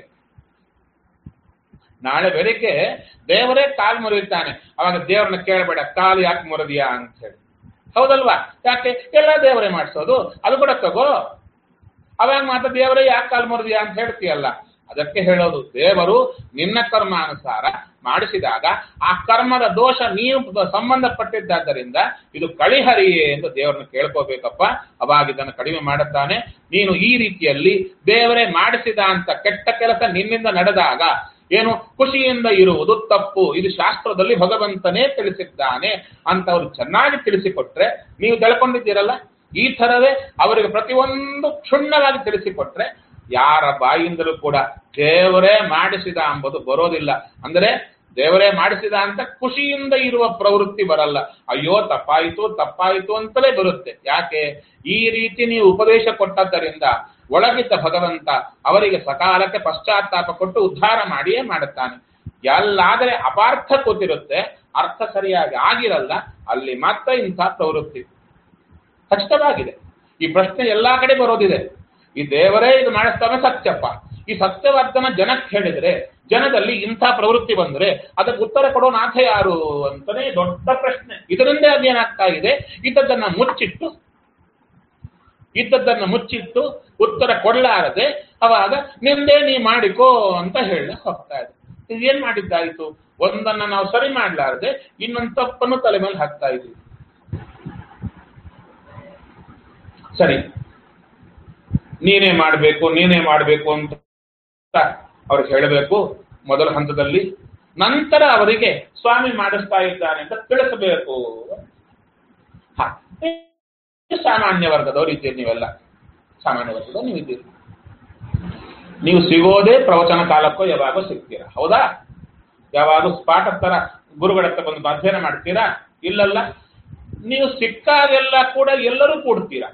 ನಾಳೆ ಬೆಳಿಗ್ಗೆ ದೇವರೇ ಕಾಲು ಮುರಿತಾನೆ. ಅವಾಗ ದೇವರನ್ನ ಕೇಳಬೇಡ, ಕಾಲು ಯಾಕೆ ಮುರಿದಿಯಾ ಅಂತ ಹೇಳಿ. ಹೌದಲ್ವಾ? ಯಾಕೆ? ಎಲ್ಲ ದೇವರೇ ಮಾಡಿಸೋದು, ಅದು ಕೂಡ ತಗೋ. ಅವಾಗ ಮಾತ್ರ ದೇವರೇ ಯಾಕೆ ಕಾಲು ಮುರಿದಿಯಾ ಅಂತ ಹೇಳ್ತೀಯಲ್ಲ. ಅದಕ್ಕೆ ಹೇಳೋದು, ದೇವರು ನಿನ್ನ ಕರ್ಮಾನುಸಾರ ಮಾಡಿಸಿದಾಗ ಆ ಕರ್ಮದ ದೋಷ ನೀವು ಸಂಬಂಧಪಟ್ಟಿದ್ದರಿಂದ ಇದು ಕಳಿಹರಿಯೇ ಎಂದು ದೇವರನ್ನು ಕೇಳ್ಕೋಬೇಕಪ್ಪ. ಅವಾಗ ಇದನ್ನು ಕಡಿಮೆ ಮಾಡುತ್ತಾನೆ. ನೀನು ಈ ರೀತಿಯಲ್ಲಿ ದೇವರೇ ಮಾಡಿಸಿದ ಅಂತ ಕೆಟ್ಟ ಕೆಲಸ ನಿನ್ನಿಂದ ನಡೆದಾಗ ಏನು ಖುಷಿಯಿಂದ ಇರುವುದು ತಪ್ಪು. ಇದು ಶಾಸ್ತ್ರದಲ್ಲಿ ಭಗವಂತನೇ ತಿಳಿಸಿದ್ದಾನೆ ಅಂತ ಅವರು ಚೆನ್ನಾಗಿ ತಿಳಿಸಿಕೊಟ್ರೆ, ನೀವು ತಿಳ್ಕೊಂಡಿದ್ದೀರಲ್ಲ, ಈ ಥರವೇ ಅವರಿಗೆ ಪ್ರತಿಯೊಂದು ಕ್ಷುಣ್ಣವಾಗಿ ತಿಳಿಸಿಕೊಟ್ರೆ ಯಾರ ಬಾಯಿಂದಲೂ ಕೂಡ ದೇವರೇ ಮಾಡಿಸಿದ ಎಂಬುದು ಬರೋದಿಲ್ಲ. ಅಂದರೆ ದೇವರೇ ಮಾಡಿಸಿದ ಅಂತ ಖುಷಿಯಿಂದ ಇರುವ ಪ್ರವೃತ್ತಿ ಬರಲ್ಲ. ಅಯ್ಯೋ ತಪ್ಪಾಯಿತು ತಪ್ಪಾಯಿತು ಅಂತಲೇ ಬರುತ್ತೆ. ಯಾಕೆ? ಈ ರೀತಿ ನೀವು ಉಪದೇಶ ಕೊಟ್ಟದ್ದರಿಂದ ಒಳಗಿದ್ದ ಭಗವಂತ ಅವರಿಗೆ ಸಕಾಲಕ್ಕೆ ಪಶ್ಚಾತ್ತಾಪ ಕೊಟ್ಟು ಉದ್ಧಾರ ಮಾಡಿಯೇ ಮಾಡುತ್ತಾನೆ. ಎಲ್ಲಾದರೆ ಅಪಾರ್ಥ ಕೂತಿರುತ್ತೆ, ಅರ್ಥ ಸರಿಯಾಗಿ ಆಗಿರಲ್ಲ, ಅಲ್ಲಿ ಮಾತ್ರ ಇಂಥ ಪ್ರವೃತ್ತಿ ಖಚಿತವಾಗಿದೆ. ಈ ಪ್ರಶ್ನೆ ಎಲ್ಲಾ ಕಡೆ ಬರೋದಿದೆ. ಈ ದೇವರೇ ಇದು ಮಾಡಿಸ್ತಾನೆ ಸತ್ಯಪ್ಪ, ಈ ಸತ್ಯವಾದನ ಜನಕ್ಕೆ ಹೇಳಿದ್ರೆ, ಜನದಲ್ಲಿ ಇಂಥ ಪ್ರವೃತ್ತಿ ಬಂದ್ರೆ ಅದಕ್ಕೆ ಉತ್ತರ ಕೊಡೋ ನಾಥ ಯಾರು ಅಂತಾನೆ ದೊಡ್ಡ ಪ್ರಶ್ನೆ. ಇದರಿಂದ ಅದೇನಾಗ್ತಾ ಇದೆ, ಇದ್ದದ್ದನ್ನ ಮುಚ್ಚಿಟ್ಟು ಉತ್ತರ ಕೊಡಲಾರದೆ ಅವಾಗ ನಿಂದೇ ನೀ ಮಾಡಿಕೋ ಅಂತ ಹೇಳ ಹೋಗ್ತಾ ಇದೆ. ಇದೇನ್ ಮಾಡಿದ್ದಾಯ್ತು? ಒಂದನ್ನ ನಾವು ಸರಿ ಮಾಡ್ಲಾರದೆ ಇನ್ನೊಂದು ತಪ್ಪನ್ನು ತಲೆ ಮೇಲೆ ಹಾಕ್ತಾ ಇದ್ದೀವಿ. ಸರಿ, ನೀನೇ ಮಾಡಬೇಕು ಅಂತ ಅವ್ರಿಗೆ ಹೇಳಬೇಕು ಮೊದಲ ಹಂತದಲ್ಲಿ. ನಂತರ ಅವರಿಗೆ ಸ್ವಾಮಿ ಮಾಡಿಸ್ತಾ ಇದ್ದಾನೆ ಅಂತ ತಿಳಿಸಬೇಕು. ಸಾಮಾನ್ಯ ವರ್ಗದವರು ಇದ್ದೀರಿ, ನೀವೆಲ್ಲ ಸಾಮಾನ್ಯ ವರ್ಗದವರು ನೀವಿದ್ದೀರಿ. ನೀವು ಸಿಗೋದೇ ಪ್ರವಚನ ಕಾಲಕ್ಕೋ ಯಾವಾಗೋ ಸಿಗ್ತೀರಾ, ಹೌದಾ? ಯಾವಾಗ ಪಾಠ ತರ ಗುರುಗಳ ಹತ್ರ ಬಂದು ಅಧ್ಯಯನ ಮಾಡ್ತೀರಾ? ಇಲ್ಲಲ್ಲ. ನೀವು ಸಿಕ್ಕಾಗೆಲ್ಲ ಕೂಡ ಎಲ್ಲರೂ ಕೂಡ್ತೀರಾ.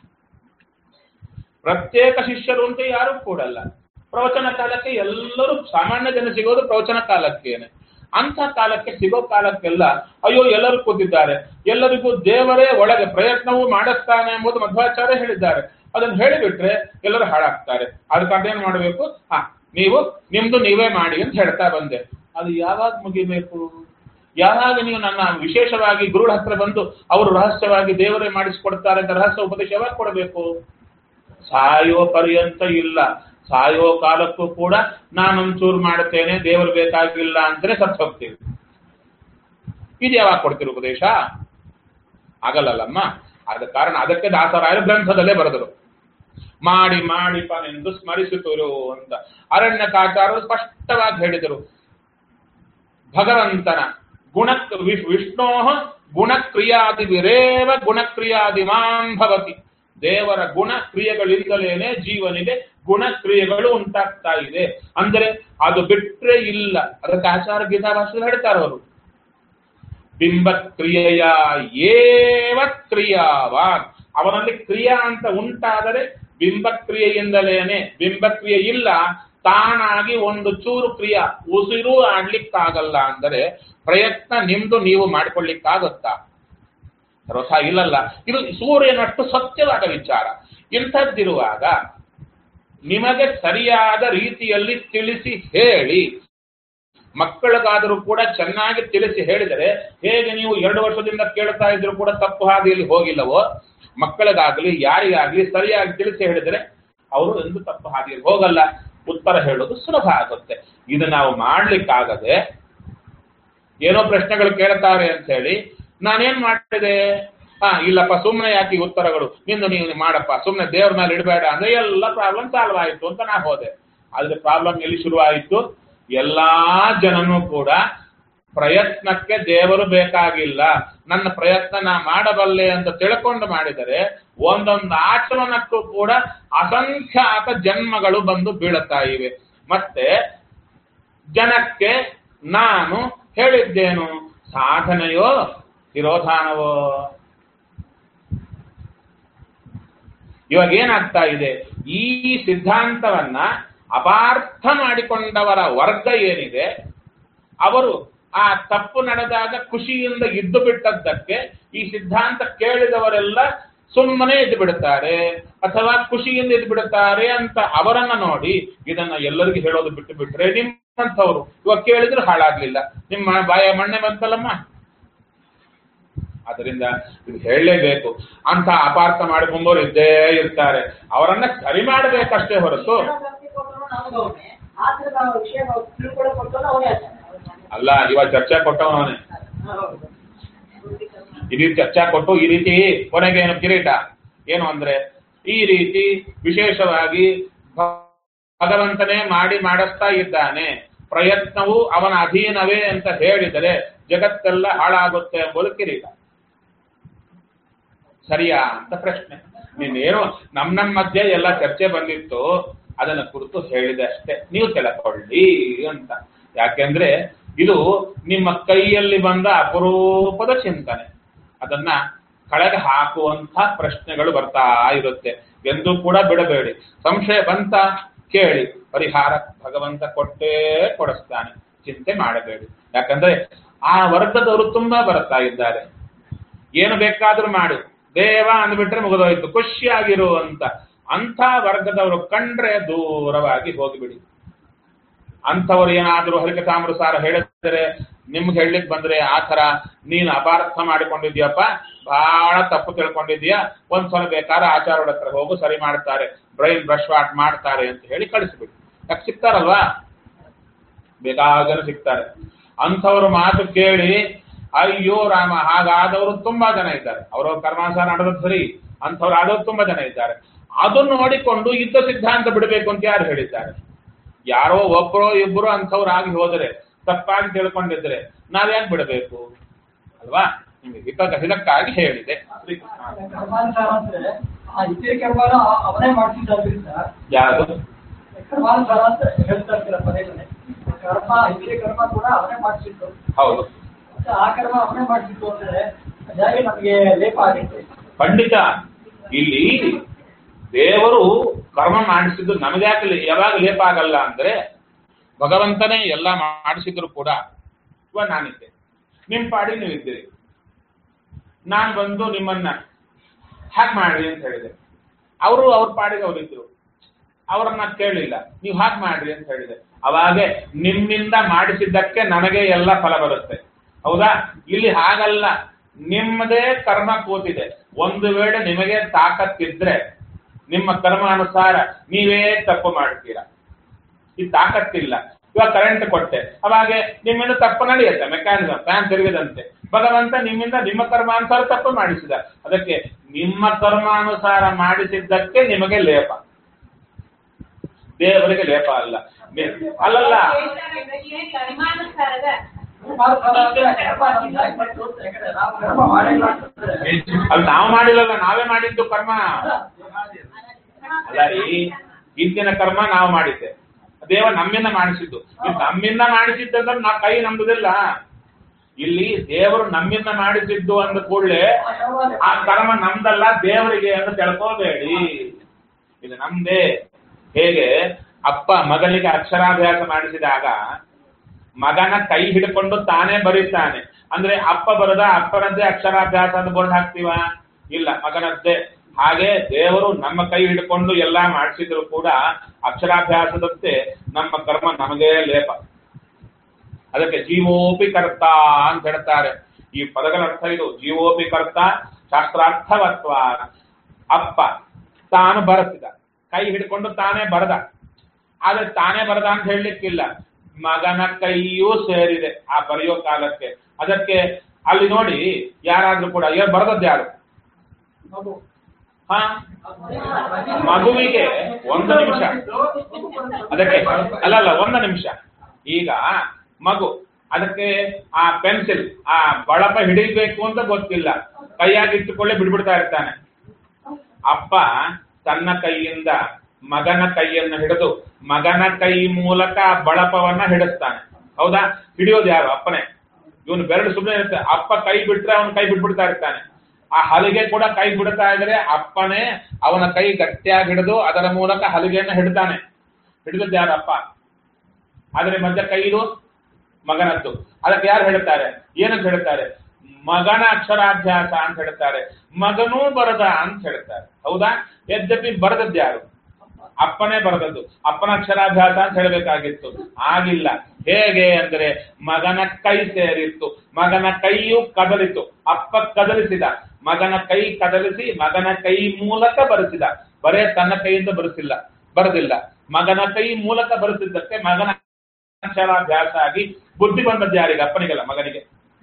ಪ್ರತ್ಯೇಕ ಶಿಷ್ಯರು ಅಂತ ಯಾರು ಕೂಡಲ್ಲ. ಪ್ರವಚನ ಕಾಲಕ್ಕೆ ಎಲ್ಲರೂ ಸಾಮಾನ್ಯ ಜನ ಸಿಗೋದು ಪ್ರವಚನ ಕಾಲಕ್ಕೇನೆ. ಅಂಥ ಕಾಲಕ್ಕೆ ಸಿಗೋ ಕಾಲಕ್ಕೆಲ್ಲ ಅಯ್ಯೋ ಎಲ್ಲರೂ ಕೂತಿದ್ದಾರೆ, ಎಲ್ಲರಿಗೂ ದೇವರೇ ಒಳಗೆ ಪ್ರಯತ್ನವೂ ಮಾಡಿಸ್ತಾನೆ ಎಂಬುದು ಮಧ್ವಾಚಾರ್ಯ ಹೇಳಿದ್ದಾರೆ. ಅದನ್ನು ಹೇಳಿಬಿಟ್ರೆ ಎಲ್ಲರೂ ಹಾಳಾಗ್ತಾರೆ. ಅದಕ್ಕೆ ಏನ್ ಮಾಡಬೇಕು? ನೀವು ನಿಮ್ದು ನೀವೇ ಮಾಡಿ ಅಂತ ಹೇಳ್ತಾ ಬಂದೆ. ಅದು ಯಾವಾಗ ಮುಗಿಬೇಕು? ಯಾವಾಗ ನೀವು ನನ್ನ ವಿಶೇಷವಾಗಿ ಗುರುಗಳ ಹತ್ರ ಬಂದು ಅವರು ರಹಸ್ಯವಾಗಿ ದೇವರೇ ಮಾಡಿಸಿಕೊಡ್ತಾರೆ ಅಂತ ರಹಸ್ಯ ಉಪದೇಶ ಯಾವಾಗ ಕೊಡಬೇಕು? ಸಾಯೋ ಪರ್ಯಂತ ಇಲ್ಲ. ಸಾಯೋ ಕಾಲಕ್ಕೂ ಕೂಡ ನಾನೊಂಚೂರು ಮಾಡುತ್ತೇನೆ, ದೇವರು ಬೇಕಾಗಿಲ್ಲ ಅಂದ್ರೆ ಸತ್ತು ಹೋಗ್ತೀವಿ. ಇದು ಯಾವಾಗ ಕೊಡ್ತೀರಿ ಉಪದೇಶ? ಆಗಲ್ಲಲ್ಲಮ್ಮ. ಆದ ಕಾರಣ ಅದಕ್ಕೆ ದಾಸರಾಯರು ಗ್ರಂಥದಲ್ಲೇ ಬರೆದರು, ಮಾಡಿ ಮಾಡಿಪನೆಂದು ಸ್ಮರಿಸುತ್ತರು ಅಂತ. ಅರಣ್ಯಕಾಚಾರ್ಯರು ಸ್ಪಷ್ಟವಾಗಿ ಹೇಳಿದರು, ಭಗವಂತನ ವಿಷ್ಣೋ ಗುಣಕ್ರಿಯಾದಿ ವಿರೇವ ಗುಣಕ್ರಿಯಾದಿಮಾನ್ ಭವತಿ. ದೇವರ ಗುಣ ಕ್ರಿಯೆಗಳಿಂದಲೇನೆ ಜೀವನಿಗೆ ಗುಣಕ್ರಿಯೆಗಳು ಉಂಟಾಗ್ತಾ ಇದೆ. ಅಂದರೆ ಅದು ಬಿಟ್ರೆ ಇಲ್ಲ. ಅದಕ್ಕೆ ಆಚಾರ ಗೀತಾಭಾಷೆಯಲ್ಲಿ ಹೇಳ್ತಾರೆ ಅವರು, ಬಿಂಬ ಕ್ರಿಯೆಯ ಏವ ಕ್ರಿಯಾವಾನ್. ಅವನಲ್ಲಿ ಕ್ರಿಯಾ ಅಂತ ಉಂಟಾದರೆ ಬಿಂಬಕ್ರಿಯೆಯಿಂದಲೇನೆ, ಬಿಂಬಕ್ರಿಯೆ ಇಲ್ಲ, ತಾನಾಗಿ ಒಂದು ಚೂರು ಕ್ರಿಯೆ ಉಸಿರು ಆಡ್ಲಿಕ್ಕಾಗಲ್ಲ ಅಂದರೆ ಪ್ರಯತ್ನ ನಿಮ್ದು ನೀವು ಮಾಡಿಕೊಳ್ಳಿಕ್ಕಾಗುತ್ತಾ? ಸರ್ವಥಾ ಇಲ್ಲಲ್ಲ. ಇದು ಸೂರ್ಯನಷ್ಟು ಸತ್ಯವಾದ ವಿಚಾರ. ಇಂಥದ್ದಿರುವಾಗ ನಿಮಗೆ ಸರಿಯಾದ ರೀತಿಯಲ್ಲಿ ತಿಳಿಸಿ ಹೇಳಿ, ಮಕ್ಕಳಿಗಾದರೂ ಕೂಡ ಚೆನ್ನಾಗಿ ತಿಳಿಸಿ ಹೇಳಿದರೆ, ಹೇಗೆ ನೀವು 2 ವರ್ಷದಿಂದ ಕೇಳ್ತಾ ಇದ್ರು ಕೂಡ ತಪ್ಪು ಹಾದಿಯಲ್ಲಿ ಹೋಗಿಲ್ಲವೋ, ಮಕ್ಕಳಿಗಾಗಲಿ ಯಾರಿಗಾಗಲಿ ಸರಿಯಾಗಿ ತಿಳಿಸಿ ಹೇಳಿದರೆ ಅವರು ಎಂದು ತಪ್ಪು ಹಾದಿಯಲ್ಲಿ ಹೋಗಲ್ಲ, ಉತ್ತರ ಹೇಳೋದು ಸುಲಭ ಆಗುತ್ತೆ. ಇದು ನಾವು ಮಾಡ್ಲಿಕ್ಕಾಗದೆ ಏನೋ ಪ್ರಶ್ನೆಗಳು ಕೇಳ್ತಾರೆ ಅಂತ ಹೇಳಿ ನಾನೇನ್ ಮಾಡಿದೆ, ಇಲ್ಲಪ್ಪ ಸುಮ್ಮನೆ ಯಾಕೆ ಉತ್ತರಗಳು ನಿಂದು ನೀವು ಮಾಡಪ್ಪ, ಸುಮ್ಮನೆ ದೇವ್ರ ಮೇಲೆ ಇಡಬೇಡ ಅಂದ್ರೆ ಎಲ್ಲ ಪ್ರಾಬ್ಲಮ್ ಸಾಲ್ವ್ ಆಯಿತು ಅಂತ ನಾ ಹೋದೆ. ಆದ್ರೆ ಪ್ರಾಬ್ಲಮ್ ಎಲ್ಲಿ ಶುರುವಾಯಿತು? ಎಲ್ಲಾ ಜನನೂ ಕೂಡ ಪ್ರಯತ್ನಕ್ಕೆ ದೇವರು ಬೇಕಾಗಿಲ್ಲ, ನನ್ನ ಪ್ರಯತ್ನ ನಾ ಮಾಡಬಲ್ಲೆ ಅಂತ ತಿಳ್ಕೊಂಡು ಮಾಡಿದರೆ ಒಂದೊಂದು ಆಚರಣಕ್ಕೂ ಕೂಡ ಅಸಂಖ್ಯಾತ ಜನ್ಮಗಳು ಬಂದು ಬೀಳುತ್ತಾ ಇವೆ. ಮತ್ತೆ ಜನಕ್ಕೆ ನಾನು ಹೇಳಿದ್ದೇನು, ಸಾಧನೆಯೋ ತಿರೋಧಾನವೋ? ಇವಾಗ ಏನಾಗ್ತಾ ಇದೆ, ಈ ಸಿದ್ಧಾಂತವನ್ನ ಅಪಾರ್ಥ ಮಾಡಿಕೊಂಡವರ ವರ್ಗ ಏನಿದೆ, ಅವರು ಆ ತಪ್ಪು ನಡೆದಾಗ ಖುಷಿಯಿಂದ ಇದ್ದು ಬಿಟ್ಟದ್ದಕ್ಕೆ ಈ ಸಿದ್ಧಾಂತ ಕೇಳಿದವರೆಲ್ಲ ಸುಮ್ಮನೆ ಇದ್ದು ಬಿಡುತ್ತಾರೆ, ಅಥವಾ ಖುಷಿಯಿಂದ ಇದ್ದು ಬಿಡುತ್ತಾರೆ ಅಂತ ಅವರನ್ನ ನೋಡಿ ಇದನ್ನ ಎಲ್ಲರಿಗೂ ಹೇಳೋದು ಬಿಟ್ಟು ಬಿಟ್ರೆ ನಿಮ್ಮಂಥವ್ರು ಇವಾಗ ಕೇಳಿದ್ರು ಹಾಳಾಗ್ಲಿಲ್ಲ, ನಿಮ್ಮ ಬಾಯ ಮಣ್ಣೆ ಬಂತಲ್ಲಮ್ಮ. ಅದರಿಂದ ಇದು ಹೇಳಲೇಬೇಕು. ಅಂತ ಅಪಾರ್ಥ ಮಾಡಿಕೊಂಡವ್ರು ಇದ್ದೇ ಇರ್ತಾರೆ, ಅವರನ್ನ ಸರಿ ಮಾಡಬೇಕಷ್ಟೇ ಹೊರತು ಅಲ್ಲ. ಇವಾಗ ಚರ್ಚೆ ಕೊಟ್ಟವನೇ ಈ ರೀತಿ ಚರ್ಚೆ ಕೊಟ್ಟು ಈ ರೀತಿ ಕೊನೆಗೆ ಏನು ಕಿರೀಟ ಏನು ಅಂದ್ರೆ ಈ ರೀತಿ ವಿಶೇಷವಾಗಿ ಭಗವಂತನೇ ಮಾಡಿಸ್ತಾ ಇದ್ದಾನೆ, ಪ್ರಯತ್ನವು ಅವನ ಅಧೀನವೇ ಅಂತ ಹೇಳಿದರೆ ಜಗತ್ತೆಲ್ಲ ಹಾಳಾಗುತ್ತೆ ಎಂಬುದು ಕಿರೀಟ. ಸರಿಯಾ ಅಂತ ಪ್ರಶ್ನೆ. ನೀನೇನು ನಮ್ಮ ಮಧ್ಯೆ ಎಲ್ಲ ಚರ್ಚೆ ಬಂದಿತ್ತು, ಅದನ್ನ ಕುರಿತು ಹೇಳಿದೆ ಅಷ್ಟೇ, ನೀವು ತಿಳ್ಕೊಳ್ಳಿ ಅಂತ. ಯಾಕೆಂದ್ರೆ ಇದು ನಿಮ್ಮ ಕೈಯಲ್ಲಿ ಬಂದ ಅಪರೂಪದ ಚಿಂತನೆ, ಅದನ್ನ ಕಳೆಗೆ ಹಾಕುವಂತ ಪ್ರಶ್ನೆಗಳು ಬರ್ತಾ ಇರುತ್ತೆ. ಎಂದೂ ಕೂಡ ಬಿಡಬೇಡಿ. ಸಂಶಯ ಬಂತ ಕೇಳಿ, ಪರಿಹಾರ ಭಗವಂತ ಕೊಟ್ಟೇ ಕೊಡಿಸ್ತಾನೆ, ಚಿಂತೆ ಮಾಡಬೇಡಿ. ಯಾಕಂದ್ರೆ ಆ ವರ್ಗದವರು ತುಂಬಾ ಬರ್ತಾ ಇದ್ದಾರೆ. ಏನು ಬೇಕಾದ್ರೂ ಮಾಡು ದೇವ ಅಂದ್ಬಿಟ್ರೆ ಮುಗಿದೋಯ್ತು, ಖುಷಿಯಾಗಿರುವಂತ ಅಂಥ ವರ್ಗದವರು ಕಂಡ್ರೆ ದೂರವಾಗಿ ಹೋಗಿಬಿಡಿ. ಅಂಥವ್ರು ಏನಾದರೂ ಹರಿಕಥಾಮೃತಸಾರ ಹೇಳಿದರೆ ನಿಮ್ಗೆ ಹೇಳಲಿಕ್ಕೆ ಬಂದ್ರೆ ಆ ಥರ ನೀನು ಅಪಾರ್ಥ ಮಾಡಿಕೊಂಡಿದ್ಯಪ್ಪ, ಬಹಳ ತಪ್ಪು ತಿಳ್ಕೊಂಡಿದ್ಯಾ, ಒಂದ್ಸಲ ಬೇಕಾದ್ರೆ ಆಚಾರ್ಯರ ಹತ್ರ ಹೋಗು, ಸರಿ ಮಾಡ್ತಾರೆ, ಬ್ರೈನ್ ಬ್ರಷ್ ವಾಟ್ ಮಾಡ್ತಾರೆ ಅಂತ ಹೇಳಿ ಕಳಿಸ್ಬಿಡಿ. ಯಾಕೆ ಸಿಗ್ತಾರಲ್ವಾ, ಬೇಕಾದ ಜನ ಸಿಗ್ತಾರೆ. ಅಂಥವ್ರ ಮಾತು ಕೇಳಿ ಅಯ್ಯೋ ರಾಮ, ಹಾಗಾದವರು ತುಂಬಾ ಜನ ಇದ್ದಾರೆ. ಅವ್ರವ್ರ ಕರ್ಮಾನುಸಾರ ನಡೆದದ್ದು ಸರಿ, ಅಂಥವ್ರು ಆದವ್ರು ತುಂಬಾ ಜನ ಇದ್ದಾರೆ. ಅದನ್ನು ನೋಡಿಕೊಂಡು ಯುದ್ಧ ಸಿದ್ಧಾಂತ ಬಿಡಬೇಕು ಅಂತ ಯಾರು ಹೇಳಿದ್ದಾರೆ? ಯಾರೋ ಒಬ್ಬರೋ ಇಬ್ಬರು ಅಂಥವ್ರು ಆಗಿ ಹೋದರೆ, ತಪ್ಪಾಗಿ ತಿಳ್ಕೊಂಡಿದ್ರೆ ನಾವ್ಯಾಕೆ ಬಿಡಬೇಕು ಅಲ್ವಾ? ನಿಮಗೆ ಇದಕ್ಕಾಗಿ ಹೇಳಿದೆ. ಯಾರು ಹೌದು, ಖಂಡಿತ. ಇಲ್ಲಿ ದೇವರು ಕರ್ಮ ಮಾಡಿಸಿದ್ದು ನಮಗ್ಯಾಕೆ ಯಾವಾಗ ಲೇಪ ಆಗಲ್ಲ ಅಂದ್ರೆ, ಭಗವಂತನೇ ಎಲ್ಲ ಮಾಡಿಸಿದ್ರು ಕೂಡ ಇವಾಗ ನಾನಿದ್ದೆ, ನಿಮ್ ಪಾಡಿ ನೀವಿದ್ದೀರಿ, ನಾನ್ ಬಂದು ನಿಮ್ಮನ್ನ ಹಾಗೆ ಮಾಡ್ರಿ ಅಂತ ಹೇಳಿದೆ. ಅವರು ಅವ್ರ ಪಾಡಿಗೆ ಅವರಿದ್ರು, ಅವರನ್ನ ಕೇಳಲಿಲ್ಲ, ನೀವು ಹಾಗೆ ಮಾಡ್ರಿ ಅಂತ ಹೇಳಿದೆ. ಅವಾಗೆ ನಿಮ್ಮಿಂದ ಮಾಡಿಸಿದ್ದಕ್ಕೆ ನನಗೆ ಎಲ್ಲ ಫಲ ಬರುತ್ತೆ, ಹೌದಾ? ಇಲ್ಲಿ ಹಾಗಲ್ಲ, ನಿಮ್ಮದೇ ಕರ್ಮ ಕೂತಿದೆ. ಒಂದು ವೇಳೆ ನಿಮಗೆ ತಾಕತ್ತಿದ್ರೆ ನಿಮ್ಮ ಕರ್ಮಾನುಸಾರ ನೀವೇ ತಪ್ಪು ಮಾಡ್ತೀರಾ. ಈ ತಾಕತ್ತಿಲ್ಲ, ಇವಾಗ ಕರೆಂಟ್ ಕೊಟ್ಟೆ, ಅವಾಗೆ ನಿಮ್ಮಿಂದ ತಪ್ಪು ನಡೆಯುತ್ತೆ, ಮೆಕ್ಯಾನಿಸಮ್ ಫ್ಯಾನ್ ತಿರುಗಿದಂತೆ. ಭಗವಂತ ನಿಮ್ಮಿಂದ ನಿಮ್ಮ ಕರ್ಮಾನುಸಾರ ತಪ್ಪು ಮಾಡಿಸಿದ, ಅದಕ್ಕೆ ನಿಮ್ಮ ಕರ್ಮಾನುಸಾರ ಮಾಡಿಸಿದ್ದಕ್ಕೆ ನಿಮಗೆ ಲೇಪ, ದೇವರಿಗೆ ಲೇಪ ಅಲ್ಲ. ಅಲ್ಲಲ್ಲ, ಅಲ್ಲಿ ನಾವು ಮಾಡಿಲ್ಲಲ್ಲ, ನಾವೇ ಮಾಡಿದ್ದು ಕರ್ಮ ಅಲ್ಲ ರೀ. ಹಿಂದಿನ ಕರ್ಮ ನಾವು ಮಾಡಿದ್ದೆ, ದೇವ ನಮ್ಮಿಂದ ಮಾಡಿಸಿದ್ದು. ನಮ್ಮಿಂದ ಮಾಡಿಸಿದ್ದಂದ್ರೆ ನಾ ಕೈ ನಂಬುದಿಲ್ಲ. ಇಲ್ಲಿ ದೇವರು ನಮ್ಮಿಂದ ಮಾಡಿಸಿದ್ದು ಅಂದ ಕೂಡಲೇ ಆ ಕರ್ಮ ನಮ್ದಲ್ಲ ದೇವರಿಗೆ ಅಂತ ತಿಳ್ಕೋಬೇಡಿ. ಇದು ನಮ್ದೇ. ಹೇಗೆ ಅಪ್ಪ ಮಗನಿಗೆ ಅಕ್ಷರಾಭ್ಯಾಸ ಮಾಡಿಸಿದಾಗ ಮಗನ ಕೈ ಹಿಡ್ಕೊಂಡು ತಾನೇ ಬರೀತಾನೆ. ಅಂದ್ರೆ ಅಪ್ಪ ಬರದ ಅಪ್ಪನದ್ದೇ ಅಕ್ಷರಾಭ್ಯಾಸ ಅಂತ ಬೋರ್ಡ್ ಹಾಕ್ತೀವ? ಇಲ್ಲ, ಮಗನದ್ದೇ. ಹಾಗೆ ದೇವರು ನಮ್ಮ ಕೈ ಹಿಡ್ಕೊಂಡು ಎಲ್ಲಾ ಮಾಡಿಸಿದ್ರು ಕೂಡ ಅಕ್ಷರಾಭ್ಯಾಸದಂತೆ ನಮ್ಮ ಕರ್ಮ ನಮಗೇ ಲೇಪ. ಅದಕ್ಕೆ ಜೀವೋಪಿ ಕರ್ತ ಅಂತ ಹೇಳ್ತಾರೆ. ಈ ಪದಗಳ ಅರ್ಥ ಇದು. ಜೀವೋಪಿ ಕರ್ತ ಶಾಸ್ತ್ರಾರ್ಥವತ್ವ. ಅಪ್ಪ ತಾನು ಬರೆಸಿದ, ಕೈ ಹಿಡ್ಕೊಂಡು ತಾನೇ ಬರದ. ಆದ್ರೆ ತಾನೇ ಬರದ ಅಂತ ಹೇಳಲಿಕ್ಕಿಲ್ಲ, ಮಗನ ಕೈಯೂ ಸೇರಿದೆ ಆ ಬರೆಯೋ ಕಾಲಕ್ಕೆ. ಅದಕ್ಕೆ ಅಲ್ಲಿ ನೋಡಿ, ಯಾರಾದ್ರೂ ಕೂಡ ಬರೆದದ್ದು ಯಾರು? ಹಾ, ಮಗುವಿಗೆ ಒಂದು ನಿಮಿಷ. ಅದಕ್ಕೆ ಅಲ್ಲಲ್ಲ, ಒಂದು ನಿಮಿಷ. ಈಗ ಮಗು ಅದಕ್ಕೆ ಆ ಪೆನ್ಸಿಲ್ ಆ ಬಳಪ ಹಿಡಿಬೇಕು ಅಂತ ಗೊತ್ತಿಲ್ಲ, ಕೈಯಾಗಿಟ್ಟುಕೊಳ್ಳೆ ಬಿಡ್ಬಿಡ್ತಾ ಇರ್ತಾನೆ. ಅಪ್ಪ ತನ್ನ ಕೈಯಿಂದ ಮಗನ ಕೈಯನ್ನು ಹಿಡಿದು ಮಗನ ಕೈ ಮೂಲಕ ಬಳಪವನ್ನ ಹಿಡಿಸ್ತಾನೆ. ಹೌದಾ? ಹಿಡಿಯೋದು ಯಾರು? ಅಪ್ಪನೇ. ಇವನು ಬೆರಳು ಸುಮ್ಮನೆ ಇರುತ್ತೆ. ಅಪ್ಪ ಕೈ ಬಿಟ್ರೆ ಅವನ ಕೈ ಬಿಟ್ಬಿಡ್ತಾ ಇರ್ತಾನೆ. ಆ ಹಲಿಗೆ ಕೂಡ ಕೈ ಬಿಡ್ತಾ ಇದ್ರೆ ಅಪ್ಪನೇ ಅವನ ಕೈ ಗಟ್ಟಿಯಾಗಿ ಹಿಡಿದು ಅದರ ಮೂಲಕ ಹಲಿಗೆಯನ್ನು ಹಿಡ್ತಾನೆ. ಹಿಡಿದದ್ದು ಯಾರು? ಅಪ್ಪ. ಆದ್ರೆ ಮಧ್ಯ ಕೈದು ಮಗನದ್ದು. ಅದಕ್ಕೆ ಯಾರು ಹೇಳ್ತಾರೆ? ಏನಂತ ಹೇಳ್ತಾರೆ? ಮಗನ ಅಕ್ಷರಾಭ್ಯಾಸ ಅಂತ ಹೇಳ್ತಾರೆ. ಮಗನೂ ಬರದ ಅಂತ ಹೇಳ್ತಾರೆ. ಹೌದಾ? ಯದ್ಯಪಿ ಬರೆದದ್ದು ಯಾರು? ಅಪ್ಪನೇ ಬರೆದದ್ದು. ಅಪ್ಪನ ಅಕ್ಷರಾಭ್ಯಾಸ ಅಂತ ಹೇಳಬೇಕಾಗಿತ್ತು, ಆಗಿಲ್ಲ. ಹೇಗೆ ಅಂದ್ರೆ ಮಗನ ಕೈ ಸೇರಿತ್ತು, ಮಗನ ಕೈಯು ಕದಲಿತು. ಅಪ್ಪ ಕದಲಿಸಿದ, ಮಗನ ಕೈ ಕದಲಿಸಿ ಮಗನ ಕೈ ಮೂಲಕ ಬರೆಸಿದ. ಬರೇ ತನ್ನ ಕೈಯಿಂದ ಬರೆದಿಲ್ಲ, ಮಗನ ಕೈ ಮೂಲಕ ಬರೆಸಿದ್ದಕ್ಕೆ ಮಗನ ಅಕ್ಷರಾಭ್ಯಾಸ ಆಗಿ ಬುದ್ಧಿ ಬಂದದ್ದು ಯಾರಿಗೆ? ಅಪ್ಪನಿಗಲ್ಲ, ಮಗನಿಗೆ.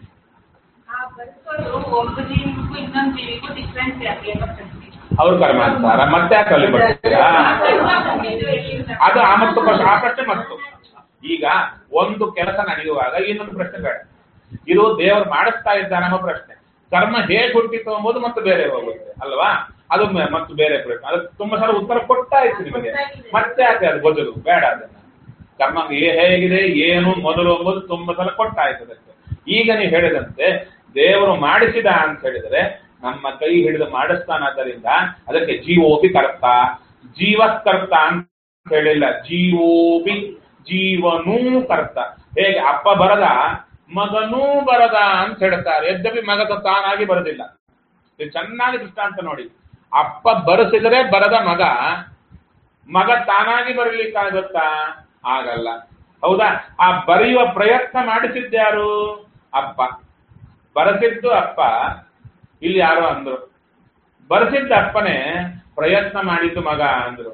ಅವ್ರ ಕರ್ಮಾನುಸಾರ ಮತ್ತೆ ಯಾಕೆ ಅಲ್ಲಿ ಬರ್ತೀರಾ? ಅದು ಆ ಪ್ರಶ್ನೆ ಮತ್ತು ಈಗ ಒಂದು ಕೆಲಸ ನಡೆಯುವಾಗ ಇನ್ನೊಂದು ಪ್ರಶ್ನೆ ಬೇಡ. ಇದು ದೇವರು ಮಾಡಿಸ್ತಾ ಇದ್ದಾನೆ ಅನ್ನೋ ಪ್ರಶ್ನೆ. ಕರ್ಮ ಹೇಗೆ ಹುಟ್ಟಿತು ಎಂಬುದು ಮತ್ತೆ ಬೇರೆ ಹೋಗುತ್ತೆ ಅಲ್ವಾ? ಅದು ಮತ್ತು ಬೇರೆ ಪ್ರಶ್ನೆ. ಅದಕ್ಕೆ ತುಂಬಾ ಸಲ ಉತ್ತರ ಕೊಟ್ಟಾಯ್ತು ನಿಮಗೆ, ಮತ್ತೆ ಯಾಕೆ ಅದು ಬದಲು ಬೇಡ. ಅದನ್ನ ಕರ್ಮ ಹೇಗಿದೆ ಏನು ಮೊದಲು ಎಂಬುದು ತುಂಬಾ ಸಲ ಕೊಟ್ಟಾಯ್ತು. ಅದಕ್ಕೆ ಈಗ ನೀವು ಹೇಳಿದಂತೆ ದೇವರು ಮಾಡಿಸಿದ ಅಂತ ಹೇಳಿದರೆ ನಮ್ಮ ಕೈ ಹಿಡಿದು ಮಾಡಿಸ್ತಾನಾದ್ದರಿಂದ ಅದಕ್ಕೆ ಜೀವೋಪಿ ಕರ್ತ, ಜೀವಕರ್ತ ಅಂತ ಹೇಳಿಲ್ಲ. ಜೀವೋಪಿ, ಜೀವನೂ ಕರ್ತ. ಹೇಗೆ ಅಪ್ಪ ಬರದ ಮಗನೂ ಬರದ ಅಂತ ಹೇಳ್ತಾರೆ. ಯದ್ಯಪಿ ಮಗ ತಾನಾಗಿ ಬರದಿಲ್ಲ. ಇದು ಚೆನ್ನಾಗಿ ದೃಷ್ಟಾಂತ ನೋಡಿ. ಅಪ್ಪ ಬರೆಸಿದರೆ ಬರದ ಮಗ, ಮಗ ತಾನಾಗಿ ಬರಲಿಕ್ಕಾಗತ್ತಾ? ಆಗಲ್ಲ. ಹೌದಾ? ಆ ಬರೆಯುವ ಪ್ರಯತ್ನ ಮಾಡಿಸಿದ್ದ್ಯಾರು? ಅಪ್ಪ. ಬರೆಸಿದ್ದು ಅಪ್ಪ. ಇಲ್ಲಿ ಯಾರೋ ಅಂದ್ರು ಬರೆಸಿದ್ದ ಅಪ್ಪನೇ, ಪ್ರಯತ್ನ ಮಾಡಿದ್ದು ಮಗ ಅಂದ್ರು.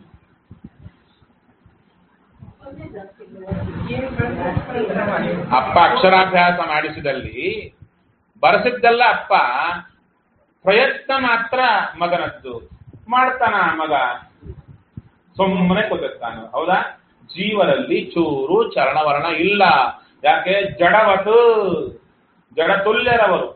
ಅಪ್ಪ ಅಕ್ಷರಾಭ್ಯಾಸ ಮಾಡಿಸಿದಲ್ಲಿ ಬರೆಸಿದ್ದಲ್ಲ ಅಪ್ಪ, ಪ್ರಯತ್ನ ಮಾತ್ರ ಮಗನದ್ದು. ಮಾಡ್ತಾನ ಮಗ, ಸುಮ್ಮನೆ ಕೂತಿರ್ತಾನ. ಹೌದಾ? ಜೀವನಲ್ಲಿ ಚೂರು ಚರಣವರ್ಣ ಇಲ್ಲ. ಯಾಕೆ? ಜಡವತು, ಜಡತುಲ್ಯರವರು.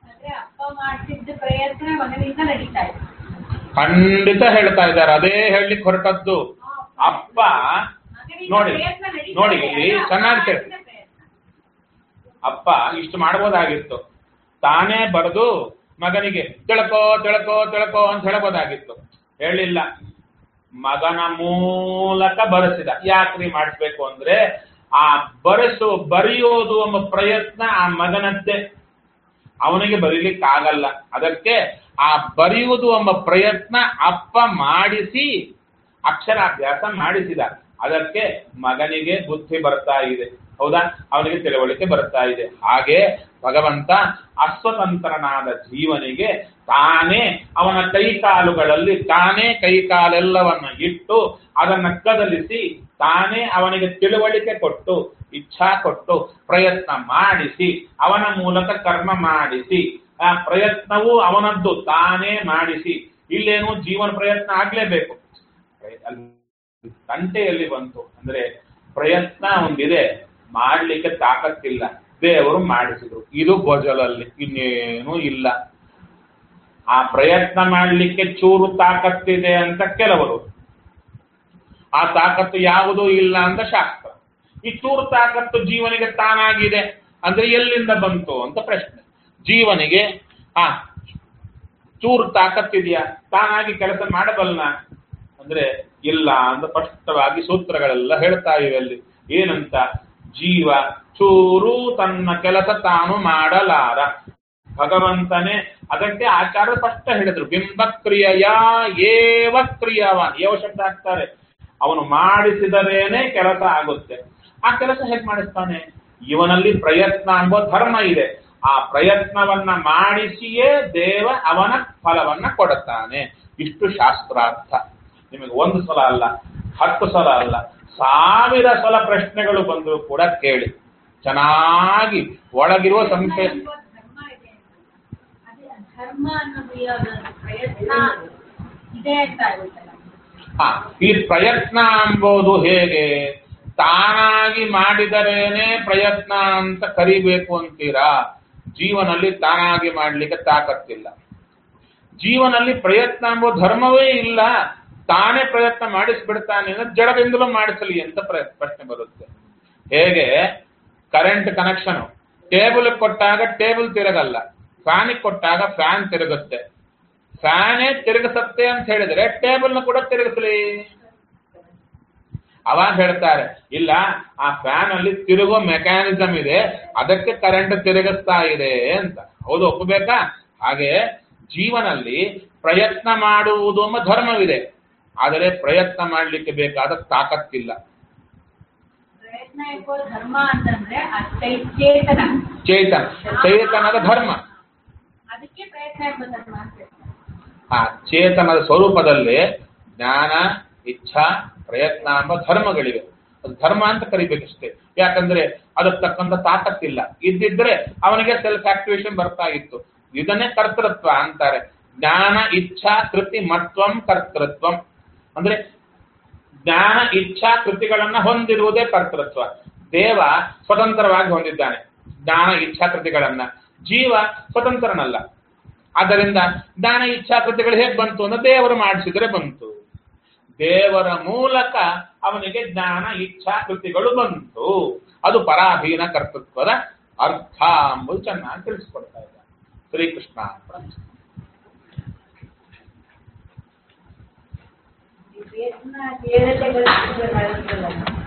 ಖಂಡಿತ ಹೇಳ್ತಾ ಇದ್ದಾರೆ. ಅದೇ ಹೇಳಲಿಕ್ಕೆ ಹೊರಟದ್ದು ಅಪ್ಪ. ನೋಡಿ ಇಲ್ಲಿ ಚೆನ್ನಾಗಿ ಕೇಳಿ. ಅಪ್ಪ ಇಷ್ಟು ಮಾಡಬಹುದಾಗಿತ್ತು, ತಾನೇ ಬರೆದು ಮಗನಿಗೆ ತಿಳ್ಕೋ ತಿಳ್ಕೋ ತಿಳ್ಕೋ ಅಂತ ಹೇಳಬಹುದಾಗಿತ್ತು. ಹೇಳಿಲ್ಲ, ಮಗನ ಮೂಲಕ ಬರೆಸಿದ. ಯಾಕ್ರಿ ಮಾಡಿಸ್ಬೇಕು ಅಂದ್ರೆ ಆ ಬರೆಯೋದು ಎಂಬ ಪ್ರಯತ್ನ ಆ ಮಗನದ್ದೇ, ಅವನಿಗೆ ಬರೀಲಿಕ್ಕಾಗಲ್ಲ. ಅದಕ್ಕೆ ಆ ಬರೆಯುವುದು ಎಂಬ ಪ್ರಯತ್ನ ಅಪ್ಪ ಮಾಡಿಸಿ ಅಕ್ಷರಾಭ್ಯಾಸ ಮಾಡಿಸಿದ. ಅದಕ್ಕೆ ಮಗನಿಗೆ ಬುದ್ಧಿ ಬರ್ತಾ ಇದೆ. ಹೌದಾ? ಅವನಿಗೆ ತಿಳುವಳಿಕೆ ಬರ್ತಾ ಇದೆ. ಹಾಗೆ ಭಗವಂತ ಅಸ್ವತಂತ್ರನಾದ ಜೀವನಿಗೆ ತಾನೇ ಅವನ ಕೈಕಾಲುಗಳಲ್ಲಿ ತಾನೇ ಕೈಕಾಲೆಲ್ಲವನ್ನ ಇಟ್ಟು ಅದನ್ನ ಕದಲಿಸಿ ತಾನೇ ಅವನಿಗೆ ತಿಳುವಳಿಕೆ ಕೊಟ್ಟು ಇಚ್ಛಾ ಕೊಟ್ಟು ಪ್ರಯತ್ನ ಮಾಡಿಸಿ ಅವನ ಮೂಲಕ ಕರ್ಮ ಮಾಡಿಸಿ ಆ ಪ್ರಯತ್ನವೂ ಅವನದ್ದು ತಾನೇ ಮಾಡಿಸಿ. ಇಲ್ಲೇನು ಜೀವನ ಪ್ರಯತ್ನ ಆಗ್ಲೇಬೇಕು. ತಂಟೆಯಲ್ಲಿ ಬಂತು ಅಂದ್ರೆ ಪ್ರಯತ್ನ ಒಂದಿದೆ, ಮಾಡ್ಲಿಕ್ಕೆ ತಾಕತ್ತಿಲ್ಲ, ದೇವರು ಮಾಡಿಸಿದ್ರು. ಇದು ಗೊಜಲಲ್ಲಿ, ಇನ್ನೇನು ಇಲ್ಲ. ಆ ಪ್ರಯತ್ನ ಮಾಡ್ಲಿಕ್ಕೆ ಚೂರು ತಾಕತ್ತಿದೆ ಅಂತ ಕೆಲವರು, ಆ ತಾಕತ್ತು ಯಾವುದೂ ಇಲ್ಲ ಅಂತ ಶಾಸ್ತ್ರ. ಈ ಚೂರು ತಾಕತ್ತು ಜೀವನಿಗೆ ತಾನಾಗಿದೆ ಅಂದ್ರೆ ಎಲ್ಲಿಂದ ಬಂತು ಅಂತ ಪ್ರಶ್ನೆ. ಜೀವನಿಗೆ ಚೂರು ತಾಕತ್ತಿದೆಯಾ, ತಾನಾಗಿ ಕೆಲಸ ಮಾಡಬಲ್ಲನ ಅಂದ್ರೆ ಇಲ್ಲ ಅಂತ ಸ್ಪಷ್ಟವಾಗಿ ಸೂತ್ರಗಳೆಲ್ಲ ಹೇಳ್ತಾ ಇವೆ ಅಲ್ಲಿ. ಏನಂತ? ಜೀವ ಚೂರು ತನ್ನ ಕೆಲಸ ತಾನು ಮಾಡಲಾರ. ಭಗವಂತನೇ ಅದಕ್ಕೆ ಆಚಾರ್ಯ ಸ್ಪಷ್ಟ ಹೇಳಿದ್ರು, ಬಿಂಬ ಕ್ರಿಯೆಯ ಏವ ಕ್ರಿಯವಾನ್. ಏವ ಶಬ್ದ ಹಾಕ್ತಾರೆ, ಅವನು ಮಾಡಿಸಿದರೇನೆ ಕೆಲಸ ಆಗುತ್ತೆ. ಆ ಕೆಲಸ ಹೇಗೆ ಮಾಡಿಸ್ತಾನೆ? ಇವನಲ್ಲಿ ಪ್ರಯತ್ನ ಎಂಬ ಧರ್ಮ ಇದೆ. ಆ ಪ್ರಯತ್ನವನ್ನ ಮಾಡಿಸಿಯೇ ದೇವ ಅವನ ಫಲವನ್ನ ಕೊಡುತ್ತಾನೆ. ಇಷ್ಟು ಶಾಸ್ತ್ರಾರ್ಥ. ನಿಮಗೆ ಒಂದು ಸಲ ಅಲ್ಲ, 10 ಸಲ ಅಲ್ಲ, 1000 ಸಲ ಪ್ರಶ್ನೆಗಳು ಬಂದರೂ ಕೂಡ ಕೇಳಿ, ಚೆನ್ನಾಗಿ ಒಳಗಿರುವ ಸಂಶಯ. ಧರ್ಮ ಅನ್ನೋದು ಯಾವುದು? ಪ್ರಯತ್ನ ಇದೆ ಅಂತ ಆಗುತ್ತಲ್ಲ. ಈ ಪ್ರಯತ್ನ ಎಂಬುದು ಹೇಗೆ? ತಾನಾಗಿ ಮಾಡಿದರೇನೆ ಪ್ರಯತ್ನ ಅಂತ ಕರಿಬೇಕು ಅಂತೀರಾ? ಜೀವನಲ್ಲಿ ತಾನಾಗಿ ಮಾಡ್ಲಿಕ್ಕೆ ತಾಕತ್ತಿಲ್ಲ. ಜೀವನಲ್ಲಿ ಪ್ರಯತ್ನ ಎಂಬ ಧರ್ಮವೇ ಇಲ್ಲ, ತಾನೇ ಪ್ರಯತ್ನ ಮಾಡಿಸ್ಬಿಡ್ತಾನೆ ಅಂದ್ರೆ ಜಡದಿಂದಲೂ ಮಾಡಿಸಲಿ ಅಂತ ಪ್ರಶ್ನೆ ಬರುತ್ತೆ. ಹೇಗೆ ಕರೆಂಟ್ ಕನೆಕ್ಷನ್, ಟೇಬಲ್ ಕೊಟ್ಟಾಗ ಟೇಬಲ್ ತಿರುಗಲ್ಲ, ಫ್ಯಾನಿಗೆ ಕೊಟ್ಟಾಗ ಫ್ಯಾನ್ ತಿರುಗುತ್ತೆ. ಫ್ಯಾನೇ ತಿರುಗಿಸತ್ತೆ ಅಂತ ಹೇಳಿದ್ರೆ ಟೇಬಲ್ನ ಕೂಡ ತಿರುಗಿಸಲಿ. ಅವಾಗ ಹೇಳ್ತಾರೆ, ಇಲ್ಲ ಆ ಫ್ಯಾನ್ ಅಲ್ಲಿ ತಿರುಗೋ ಮೆಕ್ಯಾನಿಸಮ್ ಇದೆ, ಅದಕ್ಕೆ ಕರೆಂಟ್ ತಿರುಗಿಸ್ತಾ ಇದೆ ಅಂತ. ಹೌದು, ಒಪ್ಪಬೇಕಾ? ಹಾಗೆ ಜೀವನಲ್ಲಿ ಪ್ರಯತ್ನ ಮಾಡುವುದು ಎಂಬ ಧರ್ಮವಿದೆ, ಆದರೆ ಪ್ರಯತ್ನ ಮಾಡಲಿಕ್ಕೆ ಬೇಕಾದ ತಾಕತ್ತಿಲ್ಲ. ಪ್ರಯತ್ನ ಎಂಬ ಧರ್ಮ ಅಂತಂದ್ರೆ ಚೇತನ, ಚೇತನದ ಧರ್ಮ. ಅದಕ್ಕೆ ಪ್ರಯತ್ನ ಎಂಬ ಧರ್ಮ ಅಂತ. ಆ ಚೇತನದ ಸ್ವರೂಪದಲ್ಲಿ ಜ್ಞಾನ, ಇಚ್ಛಾ, ಪ್ರಯತ್ನ ಎಂಬ ಧರ್ಮಗಳಿವೆ. ಅದು ಧರ್ಮ ಅಂತ ಕರಿಬೇಕಷ್ಟೇ. ಯಾಕಂದ್ರೆ ಅದಕ್ಕೆ ತಕ್ಕಂತ ತಾಕತ್ತಿಲ್ಲ. ಇದ್ದಿದ್ರೆ ಅವನಿಗೆ ಸೆಲ್ಫ್ ಆಕ್ಟಿವೇಶನ್ ಬರ್ತಾ ಇತ್ತು. ಇದನ್ನೇ ಕರ್ತೃತ್ವ ಅಂತಾರೆ. ಜ್ಞಾನ, ಇಚ್ಛಾ, ಕೃತಿ, ಮತ್ವಂ, ಕರ್ತೃತ್ವಂ. ಅಂದ್ರೆ ಜ್ಞಾನ, ಇಚ್ಛಾ, ಕೃತಿಗಳನ್ನ ಹೊಂದಿರುವುದೇ ಕರ್ತೃತ್ವ. ದೇವ ಸ್ವತಂತ್ರವಾಗಿ ಹೊಂದಿದ್ದಾನೆ ಜ್ಞಾನ, ಇಚ್ಛಾ, ಕೃತಿಗಳನ್ನ. ಜೀವ ಸ್ವತಂತ್ರನಲ್ಲ. ಆದ್ದರಿಂದ ಜ್ಞಾನ, ಇಚ್ಛಾ, ಕೃತಿಗಳು ಹೇಗೆ ಬಂತು ಅಂದ್ರೆ ದೇವರು ಮಾಡಿಸಿದ್ರೆ ಬಂತು. ದೇವರ ಮೂಲಕ ಅವನಿಗೆ ಜ್ಞಾನ, ಇಚ್ಛಾ, ಕೃತಿಗಳು ಬಂತು. ಅದು ಪರಾಧೀನ ಕರ್ತೃತ್ವದ ಅರ್ಥ ಎಂಬುದು ಚೆನ್ನಾಗಿ ತಿಳಿಸ್ಕೊಡ್ತಾ ಇದ್ದಾರೆ ಶ್ರೀಕೃಷ್ಣ. ಪ್ರಯತ್ನ